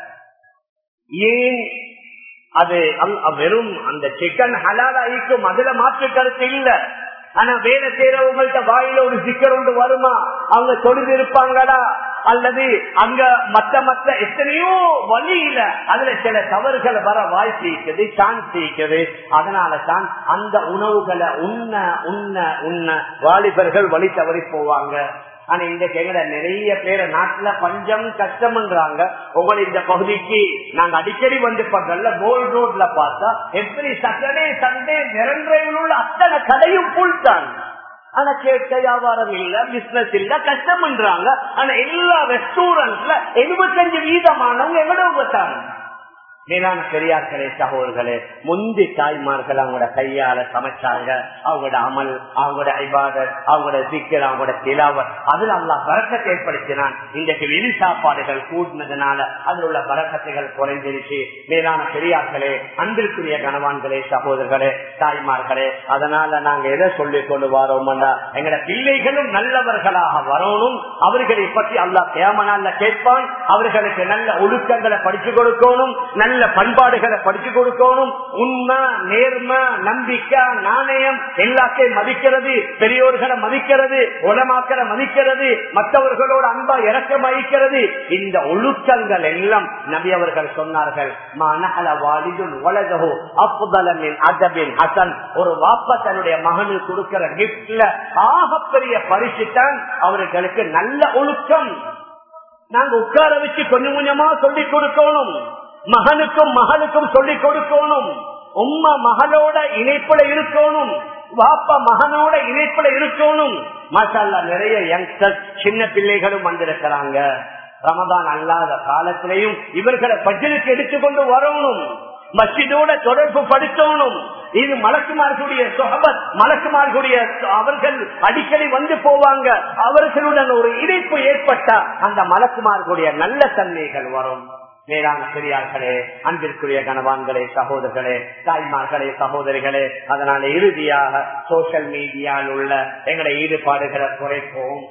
ஏன்? அது வெறும் அந்த சிக்கன் ஹலாலா இருக்கும், அதுல மாற்று கருத்து இல்ல. ஆனா வேலை செய்யறவங்கள்ட்ட வாயில ஒரு சிக்கர் ஒன்று வருமா? அவங்க தொழுது இருப்பாங்களா? அல்லது அங்க மத்த மத்த எத்தனையோ வழியில அதுல சில தவறுகள் வர வாய்ப்பு இருக்குது, சான்ஸ் இருக்குது. அதனால தான் அந்த உணவுகளை உண்ண உண்ண உண்ண வாலிபர்கள் வழி தவறி போவாங்க. ஆனா இன்றைக்கு எங்கட நிறைய பேரை நாட்டுல பஞ்சம் கஷ்டம்ன்றாங்க. உங்களை இந்த பகுதிக்கு நாங்க அடிக்கடி வந்து பண்றோம்ல, போல் ரோட்ல பார்த்தா எவ்ரி சாட்டர்டே சண்டே நிரந்தரையில் உள்ள அத்தனை கடையும் புல் தான். ஆனா கேட்ட வியாபாரம் இல்ல, பிசினஸ் இல்ல, கஷ்டம்ன்றாங்க. ஆனா எல்லா ரெஸ்டாரண்ட்ல எழுபத்தஞ்சு வீதமானவங்க எங்கட தான். மேலான பெரியார்களே சகோதரர்களே, முந்தி தாய்மார்கள் அவங்களோட கையால சமைச்சாங்க. அவங்களோட அமல், அவங்களோட இபாதத், அவங்களோட சிக்கல், அவங்களோட திலாவத், அதுல அல்லாஹ் பரக்கத்தை ஏற்படுத்தினான். இன்றைக்கு வெளி சாப்பாடுகள் கூட்டினதுனால அதில் உள்ள பரக்கத்தைகள் குறைஞ்சிருச்சு. மேலான பெரியார்களே, அன்பிற்குரிய கணவான்களே, சகோதரர்களே, தாய்மார்களே, அதனால நாங்க எதை சொல்லிக் கொண்டு வரோம்னா எங்கட பிள்ளைகளும் நல்லவர்களாக வரணும். அவர்களை பற்றி அல்லாஹ் கியாமனால கேட்பான். அவர்களுக்கு நல்ல ஒழுக்கங்களை படிச்சு கொடுக்கணும், நல்ல பண்பாடுகளை படிச்சு கொடுக்கணும். உண்மை, நேர்மை, நம்பிக்கை, நாணயம் எல்லாத்தையும் மதிக்கிறது, பெரியோர்களை மதிக்கிறது, உலமாக்களை மதிக்கிறது, மற்றவர்களோட அன்பா இறக்கம் வகிக்கிறது. இந்த ஒழுக்கங்கள் எல்லாம் நபி அவர்கள் சொன்னார்கள். ஒரு வாப்பா தன்னுடைய மகனுக்கு கொடுக்கிற கிஃப்ட்ல ஆகப்பெரிய பரிசு தான் அவர்களுக்கு நல்ல ஒழுக்கம். நாங்க உட்கார வச்சு கொஞ்சம் கொஞ்சமா சொல்லிக் கொடுக்கணும். மகனுக்கும் மகளுக்கும் சொல்லிக் கொடுக்கணும். உம்மா மகளோட இணைப்புல இருக்கணும், வாப்பா மகனோட இணைப்புல இருக்கணும். மாஷால்லா, நிறைய யங்ஸ்டர்ஸ் சின்ன பிள்ளைகளும் வந்திருக்கிறாங்க. ரமதான் அல்லாத காலத்திலையும் இவர்களை பஜ்ருக்கு எடுத்துக்கொண்டு வரணும், மஸ்ஜிதோட தொடர்பு படுத்தணும். இது மலக்குமார்களுடைய சொஹபத், மலக்குமார்களுடைய அவர்கள் அடிக்கடி வந்து போவாங்க. அவர்களுடன் ஒரு இணைப்பு ஏற்பட்டா அந்த மலக்குமார்களுடைய நல்ல தன்மைகள் வரும். மேலான பெரியார்களே, அன்பிற்குரிய கணவான்களே, சகோதரர்களே, தாய்மார்களே, சகோதரிகளே, அதனால இறுதியாக சோசியல் மீடியாவில் உள்ள எங்களுடைய ஈடுபாடுகளை குறைப்போம்.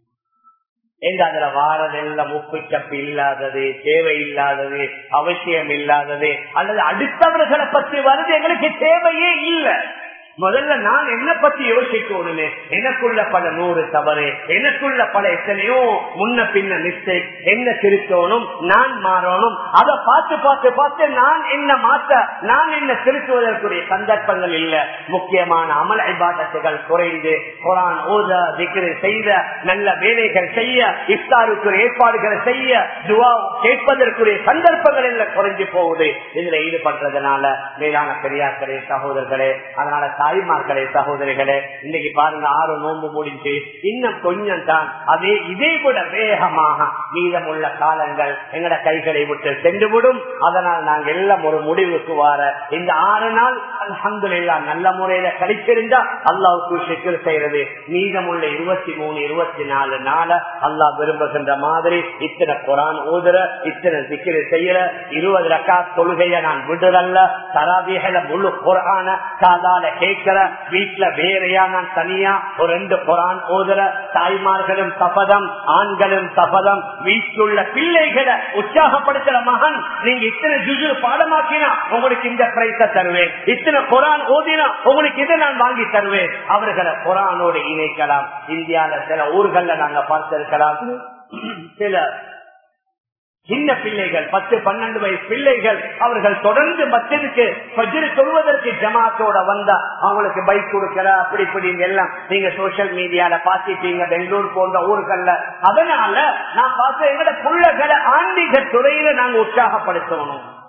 அதுல வாரதெல்லாம் உப்பு சப்பு இல்லாதது, தேவை இல்லாதது, அவசியம் இல்லாதது, அல்லது அடுத்தவர்களை பற்றி வருது எங்களுக்கு தேவையே இல்லை. முதல்ல நான் என்ன பத்தி யோசிக்கணுமே, எனக்குள்ள பல நூறு தவறு, எனக்குள்ள பல எத்தனையோ முன்ன பின்ன மிஸ்டேக், என்ன திருத்தணும், நான் மாறணும். அதை பார்த்து பார்த்து பார்த்து நான் என்ன மாற்ற, நான் என்ன திருத்துவதற்குரிய சந்தர்ப்பங்கள் இல்ல. முக்கியமான அமல் இபாதத்துகள் குறைந்து குர்ஆன் ஓத, திக்ர் செய்த, நல்ல வேலைகள் செய்ய, இஃப்தாருக்குரிய ஏற்பாடுகளை செய்ய, துஆ கேட்பதற்குரிய சந்தர்ப்பங்கள் எல்லாம் குறைஞ்சு போகுது. இதுல ஈடுபடுறதுனால மேலான பெரியார்களே, சகோதரர்களே, அதனால தாய்மார்களே, சகோதரிகளே, இன்னைக்கு பாருங்க ஆறு நோன்பு முடிஞ்சு இன்னும் கொஞ்சம் தான். அதே இதே விட வேகமாக மீதமுள்ள காலங்கள் எங்கட கைகளை விட்டு சென்றுவிடும். அதனால் நாங்க எல்லாம் ஒரு முடிவுக்கு வர இந்த ஆறு நாள் அல்ஹம்துலில்லாஹ் நல்ல முறையில கழித்திருந்தா அல்லாஹ்வுக்கு ஷுக்ர் செய்யறது. மீதமுள்ள இருபத்தி மூணு இருபத்தி நாலு நாள அல்லாஹ் விரும்புகின்ற மாதிரி இத்தனை குர்ஆன் ஓதுற, இத்தனை திக்ர் செய்யற, இருபது ரக்காத் தொழுகைய நான் விடுறல்ல, தராவீஹ்ல முழு குர்ஆன காதால கேட்கிற, வீட்டுல வேறையா நான் தனியா ஒரு ரெண்டு குர்ஆன் ஓதுற, தாய்மார்களும் சபதம், ஆண்களும் சபதம், வீட்டுள்ள பிள்ளைகளை உற்சாகப்படுத்துற மகன், நீங்க இத்தனை ஜுஜு பாடமாக்கினா உங்களுக்கு இந்த பிரைஸ தருவேன், இத்தனை குர்ஆன் ஓதினா உங்களுக்கு இதை நான் வாங்கி தருவேன். அவர்களை குர்ஆனோடு இணைக்கலாம். இந்தியால சில ஊர்கள்ல நாங்க பார்த்திருக்கலாம், சில சின்ன பிள்ளைகள், பத்து பன்னெண்டு வயசு பிள்ளைகள், அவர்கள் தொடர்ந்து மஸ்ஜிதுக்கு ஃபஜ்ர் தொழுவதற்கு ஜமாத்தோட வந்தா அவங்களுக்கு பைக் கொடுக்கற, அப்படி இப்படி எல்லாம் நீங்க சோசியல் மீடியால பாத்திட்டீங்க பெங்களூர் போன்ற ஊர்கள்ல. அதனால நான் பார்த்த எங்கட பிள்ளைகளை ஆன்மீக துறையில நாங்க உற்சாகப்படுத்தணும்.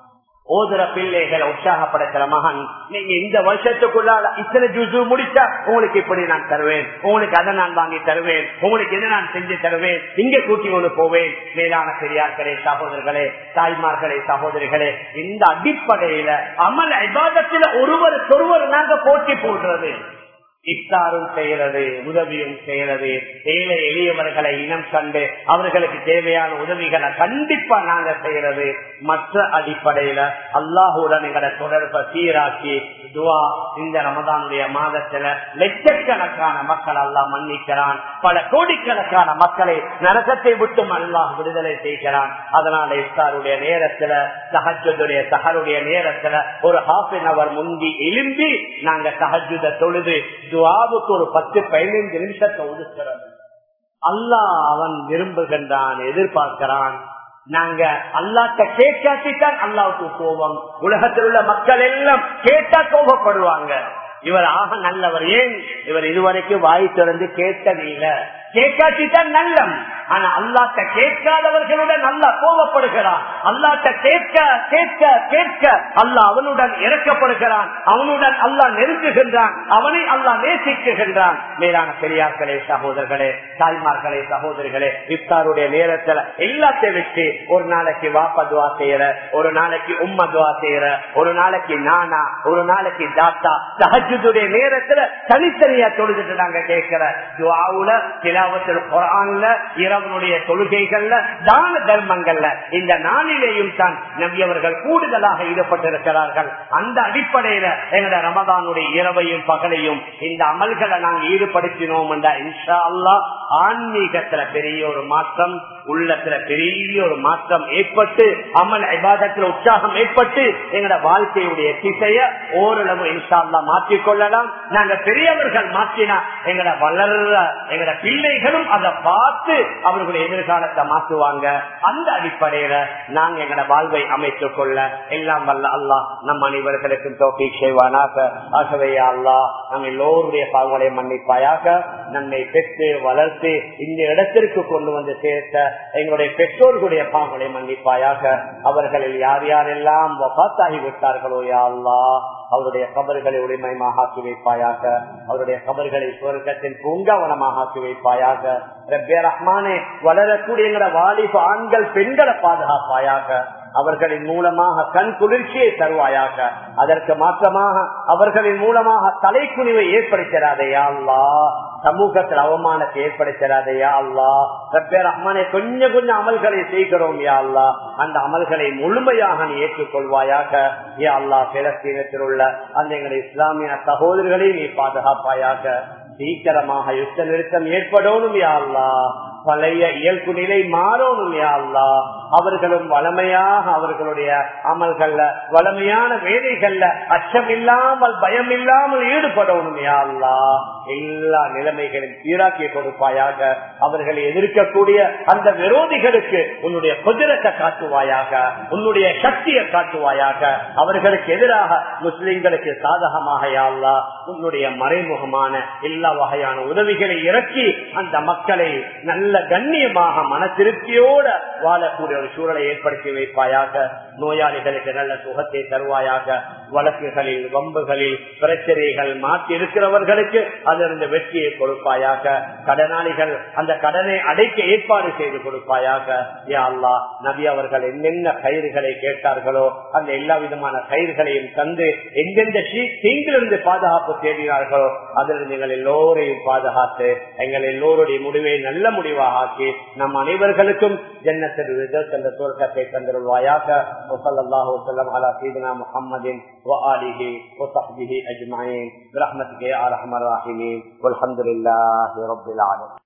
ஓதுற பிள்ளைகளை உற்சாகப்படுத்துற மகன், நீங்க இந்த வருஷத்துக்குள்ளால இத்தனை ஜூஸ் முடிச்சா உங்களுக்கு இப்படி நான் தருவேன், உங்களுக்கு அதை நான் வாங்கி தருவேன், உங்களுக்கு என்ன நான் செஞ்சு தருவேன், இங்க கூட்டி கொண்டு போவேன். மேலான பெரியார்களே, சகோதரர்களே, தாய்மார்களே, சகோதரிகளே, இந்த அடிப்படையில அமல் இபாதத்துல ஒருவருக்கு ஒருவர் நாங்க போட்டி போடுறது, இஃப்தாரும் செய்யறது, உதவியும் செய்யறது, ஏழை எளியவர்களை இனம் கண்டு அவர்களுக்கு தேவையான உதவிகளை கண்டிப்பா நாங்க செய்யறது. மற்ற அடிப்படையில அல்லாஹுடன் எங்களை தொடர்பை சீராக்கி துவா, இந்த ரமதானுடைய மாதத்துல லட்சக்கணக்கான மக்கள் அல்லாஹ் மன்னிக்கிறான், பல கோடிக்கணக்கான மக்களை நரகத்தை விட்டும் அல்லாஹ் விடுதலை செய்கிறான். அதனால இஃப்தாருடைய நேரத்துல, தஹஜ்ஜுடைய சஹருடைய நேரத்துல ஒரு ஹாஃப் அன் அவர் முந்தி எழும்பி நாங்க தஹஜ்ஜுத தொழுது துஆவுக்கு ஒரு பத்து பதினைந்து நிமிஷத்தை ஒதுக்கிறது. அல்லாஹ் அவன் விரும்புகின்றான், எதிர்பார்க்கிறான். நாங்க அல்லாஹ்ட்ட கேட்காட்டித்தான் அல்லாஹ்வுக்கு கோபம். உலகத்தில் உள்ள மக்கள் எல்லாம் கேட்டா கோபப்படுவாங்க. இவர் ஆக நல்லவர், ஏன் இவர் இதுவரைக்கும் வாய் திறந்து கேட்டதில்லை, கேட்காட்டித்தான் நல்லம். ஆனா அல்லாஹ்ட்ட கேட்காதவர்களுடன் அல்லாஹ் கோபப்படுகிறான். அல்லாஹ்ட்ட கேட்க கேட்க கேட்க அல்லாஹ் அவனுடன் இறக்கப்படுகிறான், அவனுடன் அல்லாஹ் நெருங்குகின்றான், அவனை அல்லாஹ் நேசிக்குகின்றான். மேலான பெரியார்களே, சகோதரர்களே, தாய்மார்களே, சகோதரிகளே, இஃப்தாருடைய நேரத்துல எல்லாத்தையும் வச்சு ஒரு நாளைக்கு வாப்பா துவா செய்யற, ஒரு நாளைக்கு உம்மா துவா செய்யற, ஒரு நாளைக்கு நானா, ஒரு நாளைக்கு தாத்தா, தஹஜ்ஜுடைய நேரத்துல தனித்தனியா தொழுதுட்டு நாங்க கேட்கிற துஆவுல, திலாவத்துல் குர்ஆன்ல, இரவனுடைய தொழுகைகள்ல, தான தர்மங்கள்ல, இந்த நாளிலேயும் தான் நபி அவர்கள் கூடுதலாக ஈடுபட்டிருக்கிறார்கள். அந்த அடிப்படையில எங்களோட ரமதானுடைய இரவையும் பகலையும் இந்த அமல்களை நாங்கள் ஈடுபடுத்தினோம் என்றா இன்ஷா அல்லாஹ் ஆன்மீகத்துல பெரிய ஒரு மாற்றம், உள்ளத்துல பெரிய ஒரு மாற்றம் ஏற்பட்டு, அமல் இபாதத்துல உற்சாகம் ஏற்பட்டு எங்களோட வாழ்க்கையுடைய திசைய ஓரளவு இன்ஷா அல்லாஹ் மாற்றிக்கொள்ளலாம். நாங்க பெரியவர்கள் மாற்றினா எங்களோட வளர்ற எங்களோட பிள்ளைகளும் அதை பார்த்து அவர்களுடைய எதிர்காலத்தை மாற்றுவாங்க. அந்த அடிப்படையில நாங்க எங்களோட வாழ்வை அமைத்துக் கொள்ள எல்லாம் வல்ல அல்லாஹ் நம் அனைவர்களுக்கும் தௌஃபீக் செய்வானாக. ஆகவே அல்லாஹ் நம் எல்லோருடைய பாவங்களை மன்னிப்பாயாக. நம்மை பெற்று வளர்த்து இந்த இடத்திற்கு கொண்டு வந்து சேர்த்த எங்களுடைய பெற்றோர்களுடைய பாவங்களை மன்னிப்பாயாக. அவர்களில் யார் யாரெல்லாம் வஃபாத்தாகி விட்டார்களோ யா அல்லாஹ் அவருடைய கபர்களை உரிமையாக ஆக்கி வைப்பாயாக. அவருடைய கபர்களை சுவர்க்கத்தின் பூங்காவனமாக ஆக்கி வைப்பாயாக. ரப்பே ரஹ்மானே, வளரக்கூடிய எங்களோட வாலிப ஆண்கள் பெண்களை பாதுகாப்பாயாக. அவர்களின் மூலமாக கண் குளிர்ச்சியை தருவாயாக. அதற்கு மாற்றமாக அவர்களின் மூலமாக தலைக்குனிவை ஏற்படுத்தாதையா அல்லாஹ், சமூகத்தில் அவமானத்தை ஏற்படுத்தாதையா அல்லாஹ். ரப்பே ரஹ்மானே, கொஞ்சம் கொஞ்சம் அமல்களை செய்கிறோம் யா அல்லாஹ், அந்த அமல்களை முழுமையாக நீ ஏற்றுக்கொள்வாயாக. யா அல்லாஹ், பிலஸ்தீனத்தில் உள்ள அந்த எங்களுடைய இஸ்லாமிய சகோதரர்களை நீ பாதுகாப்பாயாக. சீக்கிரமாக யுத்த நிறுத்தம் ஏற்படணும் யா அல்லாஹ், பழைய இயல்பு நிலை மாறணும் யா அல்லாஹ். அவர்களும் வளமையாக அவர்களுடைய அமல்கள்ல, வளமையான வேலைகள்ல அச்சம் இல்லாமல் பயம் இல்லாமல் ஈடுபடணும் யா அல்லாஹ். எல்லா நிலைமைகளையும் சீராக்கி கொடுப்பாயாக. அவர்களை எதிர்க்கக்கூடிய அந்த விரோதிகளுக்கு உன்னுடைய குதிரத்தை காட்டுவாயாக, உன்னுடைய சக்தியை காட்டுவாயாக. அவர்களுக்கு எதிராக முஸ்லிம்களுக்கு சாதகமாக யா அல்லாஹ் உன்னுடைய மறைமுகமான எல்லா வகையான உதவிகளை இறக்கி அந்த மக்களை நல்ல கண்ணியமாக மன திருப்தியோட வாழக்கூடிய ஒரு சூழலை ஏற்படுத்தி வைப்பாயாக. நோயாளிகளுக்கு நல்ல சுகத்தை தருவாயாக. வழக்குகளில், வம்புகளில், பிரச்சனைகள் மாற்றி இருக்கிறவர்களுக்கு அதிலிருந்து வெற்றியை கொடுப்பாயாக. கடனாளிகள் அந்த கடனை அடைக்க ஏற்பாடு செய்து கொடுப்பாயாக. யா அல்லாஹ், நபி அவர்கள் என்னென்ன கயிறுகளை கேட்டார்களோ அந்த எல்லா விதமான கயிறுகளையும் தந்து எந்தெந்த தீங்கிலிருந்து பாதுகாப்பு தேடினார்களோ அதிலிருந்து எங்கள் எல்லோரையும் பாதுகாத்து எங்கள் எல்லோருடைய முடிவை நல்ல முடிவாக ஆக்கி நம் அனைவர்களுக்கும் ஜன்னத்தில் என்ற சுவர்க்கத்தை தந்திருவாயாக. வஸல்லல்லாஹு வஸல்லம் அலா சய்யிதினா முஹம்மதின் வ ஆலிஹி வ ஸஹ்பிஹி அஜ்மஈன் பிரஹ்மத்திக யா அர்ஹமர் ராஹிமீன் வல்ஹம்துலில்லாஹி ரப்பில் ஆலமீன்.